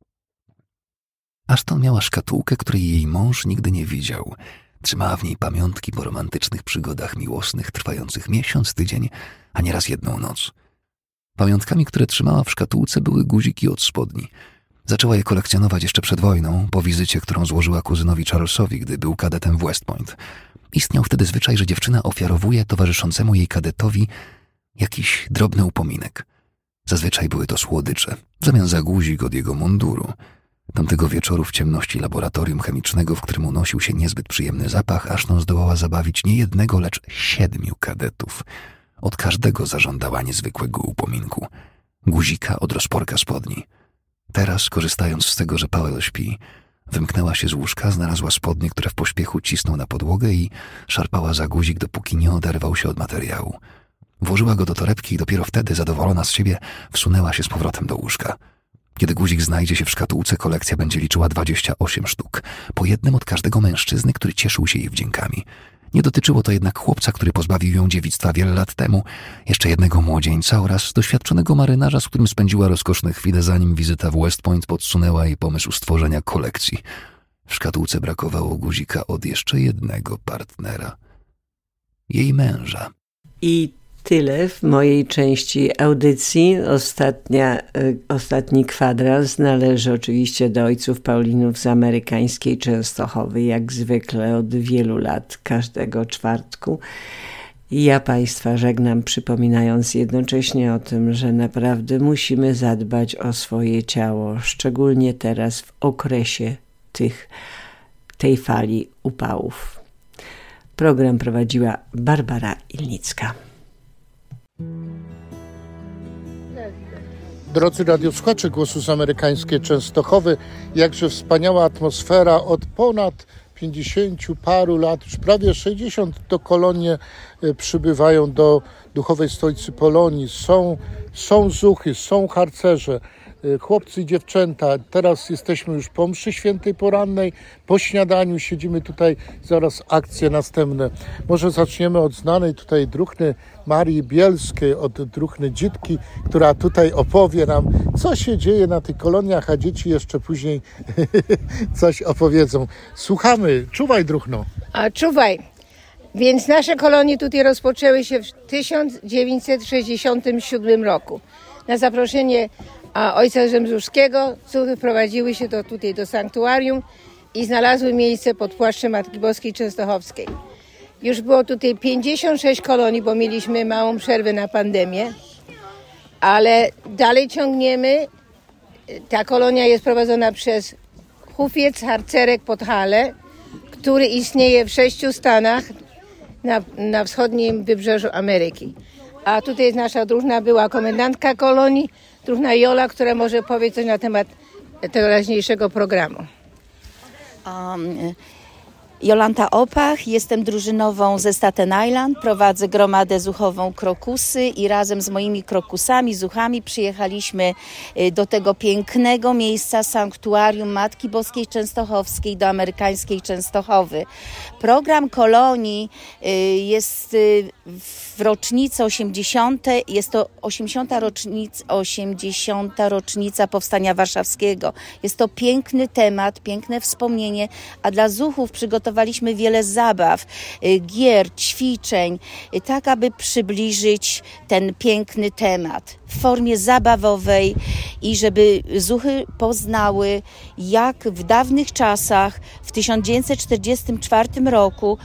Ashton miała szkatułkę, której jej mąż nigdy nie widział. Trzymała w niej pamiątki po romantycznych przygodach miłosnych, trwających miesiąc, tydzień, a nieraz jedną noc. Pamiątkami, które trzymała w szkatułce, były guziki od spodni. Zaczęła je kolekcjonować jeszcze przed wojną, po wizycie, którą złożyła kuzynowi Charlesowi, gdy był kadetem w West Point. Istniał wtedy zwyczaj, że dziewczyna ofiarowuje towarzyszącemu jej kadetowi jakiś drobny upominek. Zazwyczaj były to słodycze, w zamian za guzik od jego munduru. Tamtego wieczoru w ciemności laboratorium chemicznego, w którym unosił się niezbyt przyjemny zapach, Ashton zdołała zabawić nie jednego, lecz 7 kadetów. Od każdego zażądała niezwykłego upominku. Guzika od rozporka spodni. Teraz, korzystając z tego, że Powell śpi, wymknęła się z łóżka, znalazła spodnie, które w pośpiechu cisnął na podłogę i szarpała za guzik, dopóki nie oderwał się od materiału. Włożyła go do torebki i dopiero wtedy, zadowolona z siebie, wsunęła się z powrotem do łóżka. Kiedy guzik znajdzie się w szkatułce, kolekcja będzie liczyła 28 sztuk, po jednym od każdego mężczyzny, który cieszył się jej wdziękami. Nie dotyczyło to jednak chłopca, który pozbawił ją dziewictwa wiele lat temu, jeszcze jednego młodzieńca oraz doświadczonego marynarza, z którym spędziła rozkoszne chwile, zanim wizyta w West Point podsunęła jej pomysł stworzenia kolekcji. W szkatułce brakowało guzika od jeszcze jednego partnera. Jej męża. I tyle w mojej części audycji. Ostatni kwadrans należy oczywiście do ojców Paulinów z amerykańskiej Częstochowy, jak zwykle od wielu lat, każdego czwartku. Ja Państwa żegnam, przypominając jednocześnie o tym, że naprawdę musimy zadbać o swoje ciało, szczególnie teraz w okresie tej fali upałów. Program prowadziła Barbara Ilnicka. Drodzy radiosłuchacze Głosu z amerykańskiej Częstochowy, jakże wspaniała atmosfera. Od ponad 50 paru lat, już prawie 60, to kolonie przybywają do duchowej stolicy Polonii. Są zuchy, są harcerze, chłopcy i dziewczęta. Teraz jesteśmy już po mszy świętej porannej, po śniadaniu siedzimy tutaj, zaraz akcje następne. Może zaczniemy od znanej tutaj druhny Marii Bielskiej, od druhny Dzitki, która tutaj opowie nam, co się dzieje na tych koloniach, a dzieci jeszcze później coś opowiedzą. Słuchamy. Czuwaj, druhno. A czuwaj. Więc nasze kolonie tutaj rozpoczęły się w 1967 roku. Na zaproszenie ojca Rzemzuszskiego zuchy wprowadziły się tutaj do sanktuarium i znalazły miejsce pod płaszczem Matki Boskiej Częstochowskiej. Już było tutaj 56 kolonii, bo mieliśmy małą przerwę na pandemię, ale dalej ciągniemy. Ta kolonia jest prowadzona przez Hufiec Harcerek Podhale, który istnieje w 6 stanach na wschodnim wybrzeżu Ameryki. A tutaj jest nasza druhna była komendantka kolonii, druhna Jola, która może powiedzieć coś na temat teraźniejszego programu. Jolanta Opach, jestem drużynową ze Staten Island, prowadzę gromadę zuchową Krokusy i razem z moimi krokusami, zuchami przyjechaliśmy do tego pięknego miejsca sanktuarium Matki Boskiej Częstochowskiej do amerykańskiej Częstochowy. Program kolonii jest w rocznicę 80. Jest to 80. rocznica Powstania Warszawskiego. Jest to piękny temat, piękne wspomnienie, a dla zuchów przygotowaliśmy wiele zabaw, gier, ćwiczeń, tak aby przybliżyć ten piękny temat w formie zabawowej i żeby zuchy poznały, jak w dawnych czasach, w 1944 roku,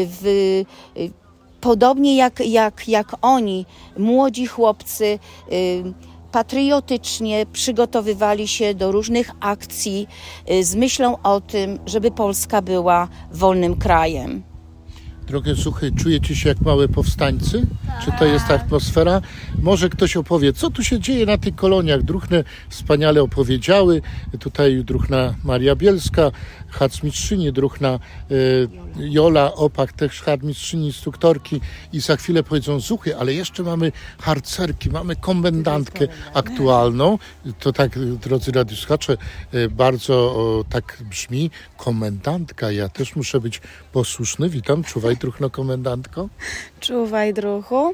podobnie jak oni, młodzi chłopcy, patriotycznie przygotowywali się do różnych akcji z myślą o tym, żeby Polska była wolnym krajem. Drogie zuchy, czujecie się jak małe powstańcy? Czy to jest ta atmosfera? Może ktoś opowie, co tu się dzieje na tych koloniach? Druhny wspaniale opowiedziały. Tutaj druhna Maria Bielska, harcmistrzyni, druhna Jola Opach, też harcmistrzyni, instruktorki i za chwilę powiedzą zuchy, ale jeszcze mamy harcerki, mamy komendantkę aktualną. To tak, drodzy radiosłuchacze, bardzo tak brzmi, komendantka. Ja też muszę być posłuszny. Witam, czuwaj, druhno komendantko. Czuwaj, druhu.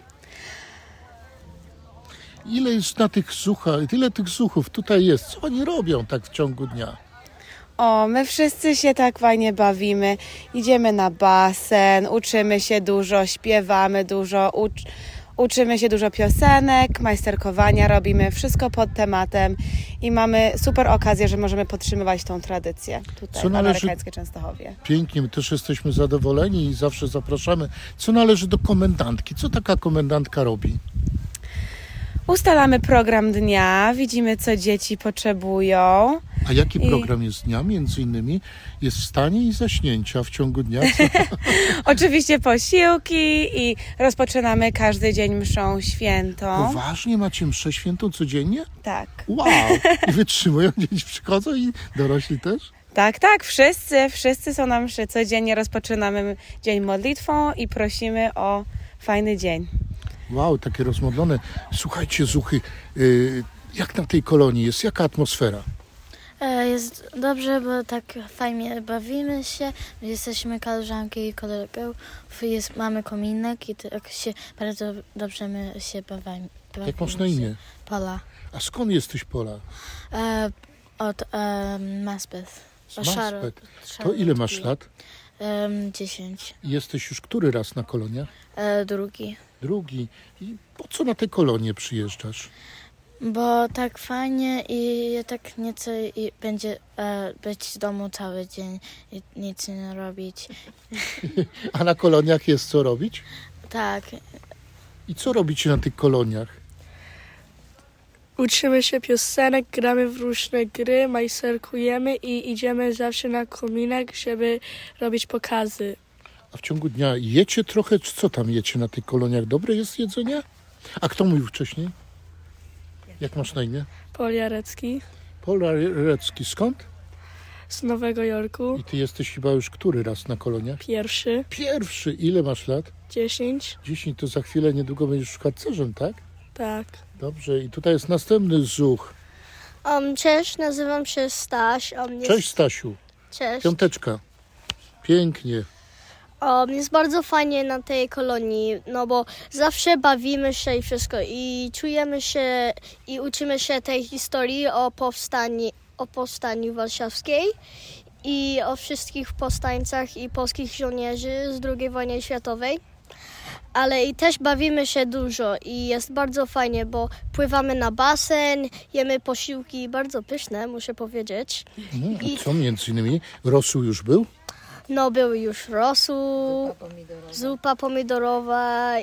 Ile jest na tych zuchach, ile tych zuchów tutaj jest? Co oni robią tak w ciągu dnia? My wszyscy się tak fajnie bawimy. Idziemy na basen, uczymy się dużo, śpiewamy dużo, uczymy się dużo piosenek, majsterkowania robimy, wszystko pod tematem i mamy super okazję, że możemy podtrzymywać tą tradycję tutaj w amerykańskiej Częstochowie. Pięknie, my też jesteśmy zadowoleni i zawsze zapraszamy. Co należy do komendantki? Co taka komendantka robi? Ustalamy program dnia, widzimy, co dzieci potrzebują. A jaki program jest dnia? Między innymi jest wstanie i zaśnięcia w ciągu dnia. Oczywiście posiłki i rozpoczynamy każdy dzień mszą świętą. Poważnie macie mszę świętą codziennie? Tak. Wow! I wytrzymują, dzieci przychodzą i dorośli też? Tak, wszyscy są na mszy. Codziennie rozpoczynamy dzień modlitwą i prosimy o fajny dzień. Wow, takie rozmodlone. Słuchajcie, zuchy, jak na tej kolonii jest? Jaka atmosfera? Jest dobrze, bo tak fajnie bawimy się. Jesteśmy koleżanki i kolegów. Mamy kominek i tak się bardzo dobrze my się bawimy. Jak masz na imię? Pola. A skąd jesteś, Pola? Od Maspeth. Z Maspeth. To ile masz lat? 10. Jesteś już który raz na koloniach? Drugi. Drugi. I po co na tę kolonię przyjeżdżasz? Bo tak fajnie i tak nie chcę i będzie być w domu cały dzień i nic nie robić. A na koloniach jest co robić? Tak. I co robicie na tych koloniach? Uczymy się piosenek, gramy w różne gry, majsterkujemy i idziemy zawsze na kominek, żeby robić pokazy. A w ciągu dnia jecie trochę? Czy co tam jecie na tych koloniach? Dobre jest jedzenie? A kto mówił wcześniej? Jak masz na imię? Paul Jarecki. Paul Jarecki. Skąd? Z Nowego Jorku. I ty jesteś chyba już który raz na koloniach? Pierwszy. Pierwszy. Ile masz lat? 10. 10, to za chwilę niedługo będziesz harcerzem, tak? Tak. Dobrze. I tutaj jest następny zuch. Cześć, nazywam się Staś. Cześć, Stasiu. Cześć. Piąteczka. Pięknie. Jest bardzo fajnie na tej kolonii, no bo zawsze bawimy się i wszystko i czujemy się i uczymy się tej historii o powstaniu warszawskiej i o wszystkich powstańcach i polskich żołnierzy z II wojny światowej. Ale i też bawimy się dużo i jest bardzo fajnie, bo pływamy na basen, jemy posiłki bardzo pyszne, muszę powiedzieć. I co między innymi? Rosół już był? No, był już rosół, zupa pomidorowa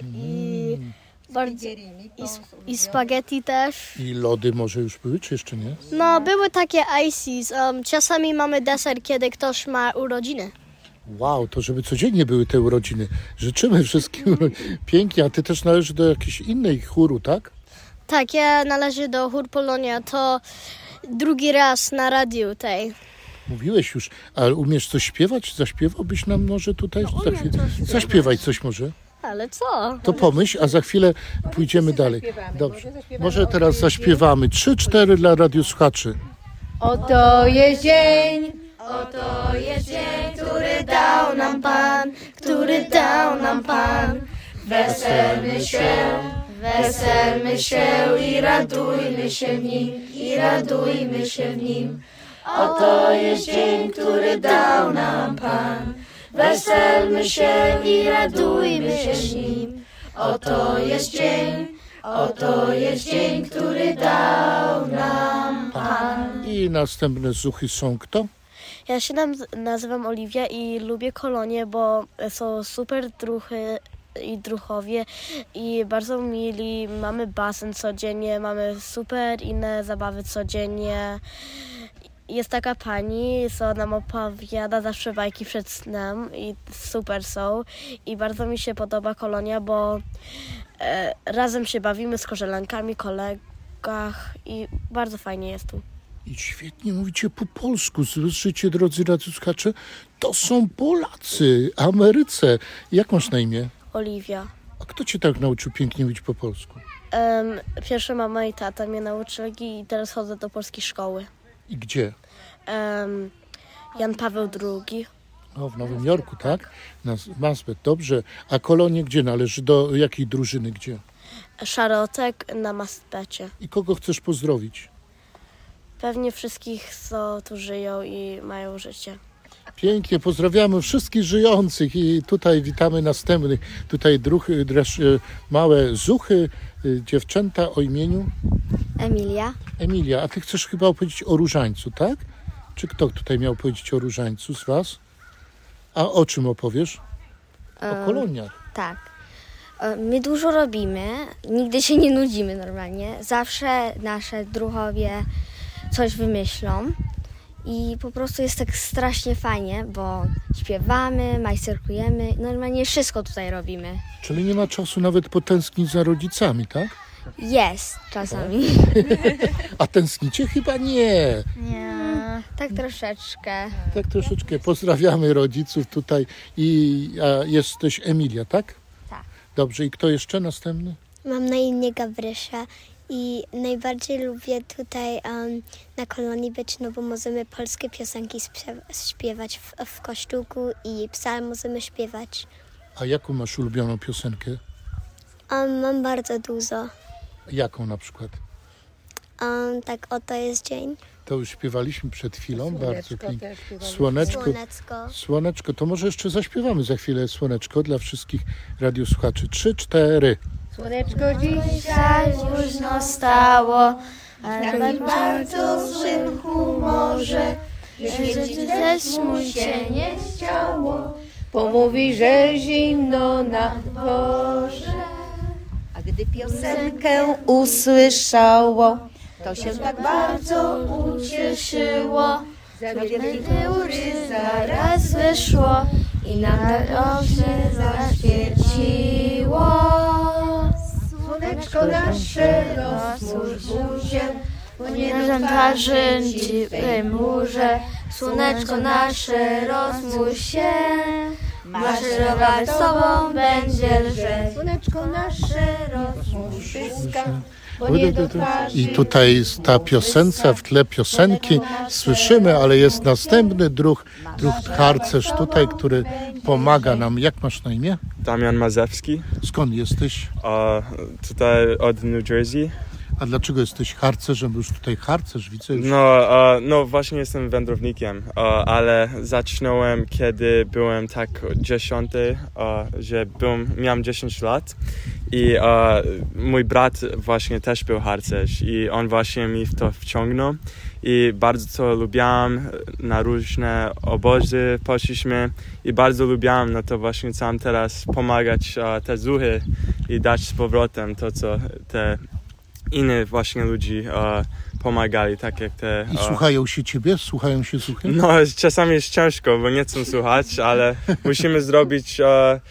i spaghetti też. I lody może już były, czy jeszcze nie? No, były takie ices. Czasami mamy deser, kiedy ktoś ma urodziny. Wow, to żeby codziennie były te urodziny. Życzymy wszystkim pięknie, a ty też należysz do jakiejś innej chóru, tak? Tak, ja należę do Chór Polonia, to drugi raz na radiu tej. Mówiłeś już, ale umiesz coś śpiewać? Zaśpiewałbyś nam może tutaj? Zaśpiewaj coś może. Ale co? To pomyśl, a za chwilę pójdziemy dalej. Dobrze. Może teraz zaśpiewamy 3-4 dla radiosłuchaczy. Oto jest dzień, który dał nam Pan, Weselmy się i radujmy się w nim, Oto jest dzień, który dał nam Pan. Weselmy się i radujmy się z nim. Oto jest dzień, który dał nam Pan. I następne zuchy są kto? Ja się nazywam Oliwia i lubię kolonie, bo są super druhy i druhowie i bardzo mili. Mamy basen codziennie, mamy super inne zabawy codziennie. Jest taka pani, co nam opowiada zawsze bajki przed snem i super są. I bardzo mi się podoba kolonia, bo razem się bawimy z koleżankami, kolegach i bardzo fajnie jest tu. I świetnie mówicie po polsku. Słyszycie, drodzy radiosłuchacze, to są Polacy, Ameryce. Jak masz na imię? Oliwia. A kto cię tak nauczył pięknie mówić po polsku? Pierwsza mama i tata mnie nauczyli i teraz chodzę do polskiej szkoły. I gdzie? Jan Paweł II. O, w Nowym Jorku, tak? Na Maspeth, dobrze. A kolonie gdzie należy? Do jakiej drużyny gdzie? Szarotek na Maspecie. I kogo chcesz pozdrowić? Pewnie wszystkich, co tu żyją i mają życie. Pięknie, pozdrawiamy wszystkich żyjących i tutaj witamy następnych. Tutaj małe zuchy, dziewczęta o imieniu? Emilia. Emilia, a ty chcesz chyba opowiedzieć o różańcu, tak? Czy kto tutaj miał powiedzieć o różańcu z was? A o czym opowiesz? O koloniach. Tak. My dużo robimy, nigdy się nie nudzimy normalnie. Zawsze nasze druhowie coś wymyślą i po prostu jest tak strasznie fajnie, bo śpiewamy, majsterkujemy, normalnie wszystko tutaj robimy. Czyli nie ma czasu nawet potęsknić za rodzicami, tak? Jest czasami. A tęsknicie? Chyba nie. Nie, tak troszeczkę. Tak troszeczkę. Pozdrawiamy rodziców tutaj i jesteś Emilia, tak? Tak. Dobrze. I kto jeszcze następny? Mam na imię Gabrysia i najbardziej lubię tutaj na kolonii być, no bo możemy polskie piosenki śpiewać w kościółku i psalm możemy śpiewać. A jaką masz ulubioną piosenkę? Mam bardzo dużo. Jaką na przykład? Tak, oto jest dzień. To już śpiewaliśmy przed chwilą, Słoneczko bardzo pięknie. Słoneczko. Słoneczko. To może jeszcze zaśpiewamy za chwilę Słoneczko dla wszystkich radiosłuchaczy. 3, 4. Słoneczko dzisiaj późno stało, ale tak bardzo w złym humorze, że też mu się nie chciało, bo mówi, że zimno na dworze. A gdy piosenkę usłyszało, To się tak bardzo ucieszyło, że zaraz wyszło i na drodze zaświeciło. Słoneczko nasze rozsłuż się, bo nie żantarzy dziwej murze. Słoneczko nasze rozmuś się, maszerować z tobą będzie lżej. Słoneczko nasze rozmuś pyska. I tutaj ta piosenka, w tle piosenki słyszymy, ale jest następny druh harcerz tutaj, który pomaga nam. Jak masz na imię? Damian Mazewski. Skąd jesteś? Tutaj od New Jersey. A dlaczego jesteś harcerzem? Już tutaj harcerz widzę. Już. No właśnie jestem wędrownikiem, ale zaczynałem kiedy byłem tak 10, że miałem 10 lat i mój brat właśnie też był harcerz i on właśnie mi w to wciągnął i bardzo to lubiłem, na różne obozy poszliśmy i bardzo lubiłem, no to właśnie chcę teraz pomagać te zuchy i dać z powrotem to, co te innych właśnie ludzi pomagali, tak jak te... I słuchają się ciebie? Słuchają się zuchy? No, czasami jest ciężko, bo nie chcą słuchać, ale musimy zrobić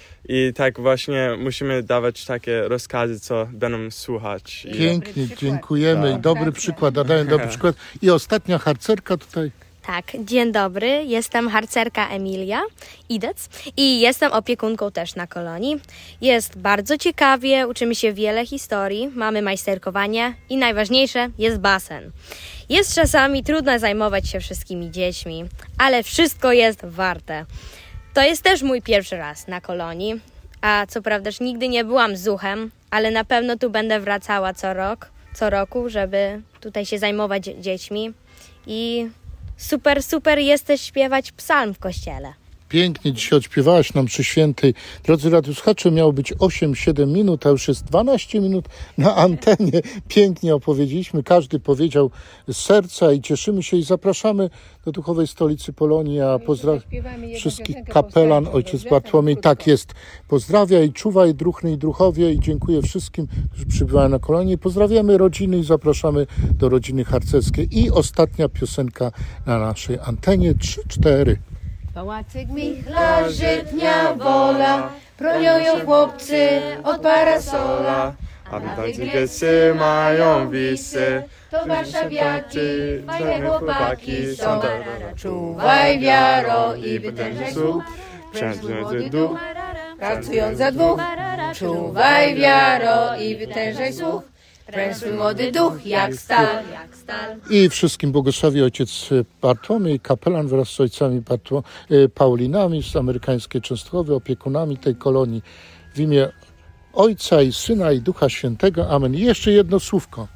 i tak właśnie musimy dawać takie rozkazy, co będą słuchać. Pięknie, dziękujemy. Tak. Dobry przykład, daję dobry przykład. I ostatnia harcerka tutaj. Tak, dzień dobry, jestem harcerka Emilia Idec i jestem opiekunką też na kolonii. Jest bardzo ciekawie, uczymy się wiele historii, mamy majsterkowanie i najważniejsze jest basen. Jest czasami trudno zajmować się wszystkimi dziećmi, ale wszystko jest warte. To jest też mój pierwszy raz na kolonii, a co prawda nigdy nie byłam zuchem, ale na pewno tu będę wracała co roku, żeby tutaj się zajmować dziećmi i... Super jest śpiewać psalm w kościele. Pięknie dzisiaj odśpiewałaś nam przy świętej. Drodzy radiosłuchacze, miało być 8-7 minut, a już jest 12 minut na antenie. Pięknie opowiedzieliśmy, każdy powiedział z serca i cieszymy się i zapraszamy do Duchowej Stolicy Polonii, a wszystkich kapelan, ojciec Bartłomiej, tak jest. Pozdrawia i czuwaj druhny i druhowie i dziękuję wszystkim, którzy przybywają na kolonię. Pozdrawiamy rodziny i zapraszamy do rodziny harcerskiej. I ostatnia piosenka na naszej antenie 3-4. Pałacyk michlarzy dnia wola, bronią chłopcy od parasola, a wielcy mają wisy, to warszawiaki, fajne chłopaki są. Czuwaj wiaro i wytężaj słuch, młody duch, pracując za dwóch. Czuwaj wiaro i wytężaj słuch, prężny młody duch jak stal. I wszystkim błogosławi ojciec Bartłomiej, kapelan wraz z ojcami Paulinami z amerykańskiej Częstochowy, opiekunami tej kolonii. W imię Ojca i Syna i Ducha Świętego. Amen. I jeszcze jedno słówko.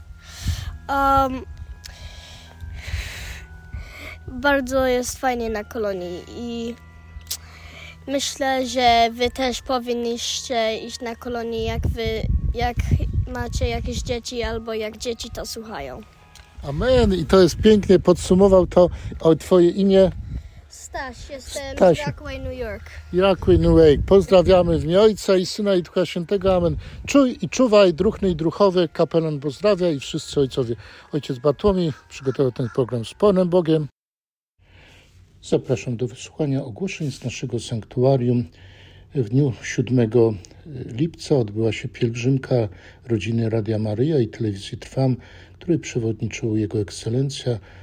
Bardzo jest fajnie na kolonii i myślę, że wy też powinniście iść na kolonię, jak macie jakieś dzieci albo jak dzieci to słuchają. Amen. I to jest pięknie, podsumował to twoje imię. Staś, jestem z Rockaway, New York. Rockaway, New York. Pozdrawiamy w imię Ojca i Syna i Ducha Świętego. Amen. Czuj i czuwaj, druhny i druchowy. Kapelan pozdrawia i wszyscy ojcowie. Ojciec Bartłomiej przygotował ten program z Panem Bogiem. Zapraszam do wysłuchania ogłoszeń z naszego sanktuarium. W dniu 7 lipca odbyła się pielgrzymka rodziny Radia Maryja i Telewizji Trwam, której przewodniczył Jego Ekscelencja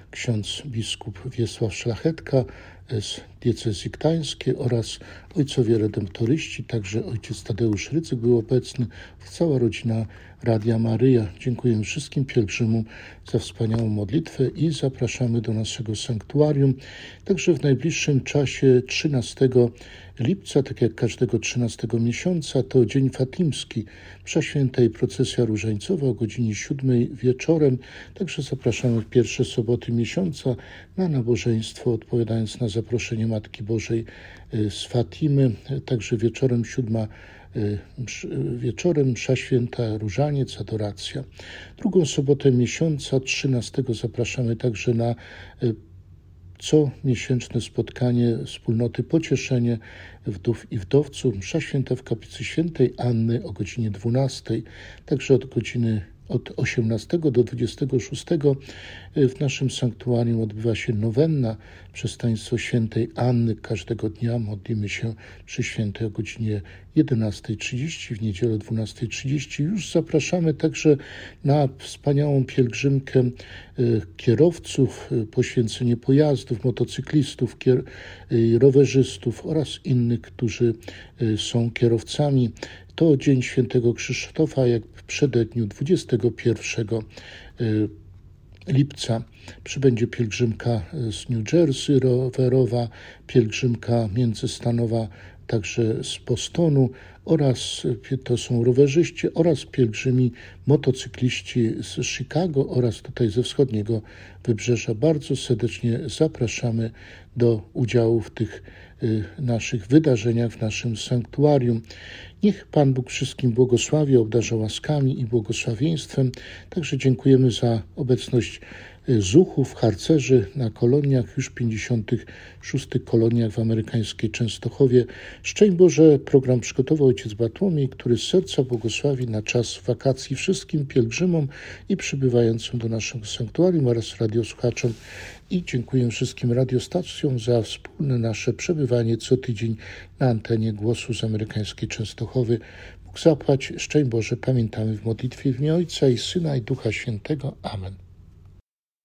ksiądz biskup Wiesław Szlachetka z diecezji gdańskiej oraz ojcowie redemptoryści, także ojciec Tadeusz Rydzyk był obecny, cała rodzina Radia Maryja. Dziękuję wszystkim pielgrzymom za wspaniałą modlitwę i zapraszamy do naszego sanktuarium. Także w najbliższym czasie 13 lipca, tak jak każdego 13 miesiąca, to Dzień Fatimski, msza święta i procesja różańcowa o godzinie 7 wieczorem. Także zapraszamy w pierwsze soboty miesiąca na nabożeństwo, odpowiadając na zaproszenie Matki Bożej z Fatimy. Także wieczorem 7 wieczorem msza święta, różaniec, adoracja. Drugą sobotę miesiąca 13 zapraszamy także na comiesięczne spotkanie wspólnoty Pocieszenie Wdów i Wdowców, msza święta w kaplicy świętej Anny o godzinie 12, także od 18 do 26 w naszym sanktuarium odbywa się nowenna przez Taństwo świętej Anny. Każdego dnia modlimy się przy świętej o godzinie 11:30, w niedzielę o 12:30. Już zapraszamy także na wspaniałą pielgrzymkę kierowców, poświęcenie pojazdów, motocyklistów, rowerzystów oraz innych, którzy są kierowcami. To Dzień Świętego Krzysztofa, jak w przededniu 21 lipca przybędzie pielgrzymka z New Jersey rowerowa, pielgrzymka międzystanowa także z Bostonu oraz to są rowerzyści oraz pielgrzymi motocykliści z Chicago oraz tutaj ze wschodniego wybrzeża. Bardzo serdecznie zapraszamy do udziału w tych naszych wydarzeniach w naszym sanktuarium. Niech Pan Bóg wszystkim błogosławi, obdarza łaskami i błogosławieństwem. Także dziękujemy za obecność zuchów, harcerzy na koloniach, już 56 koloniach w amerykańskiej Częstochowie. Szczęść Boże, program przygotował ojciec Bartłomiej, który z serca błogosławi na czas wakacji wszystkim pielgrzymom i przybywającym do naszego sanktuarium oraz radiosłuchaczom. I dziękuję wszystkim radiostacjom za wspólne nasze przebywanie co tydzień na antenie Głosu z amerykańskiej Częstochowy. Bóg zapłać, szczęść Boże, pamiętamy w modlitwie w imię Ojca i Syna i Ducha Świętego. Amen.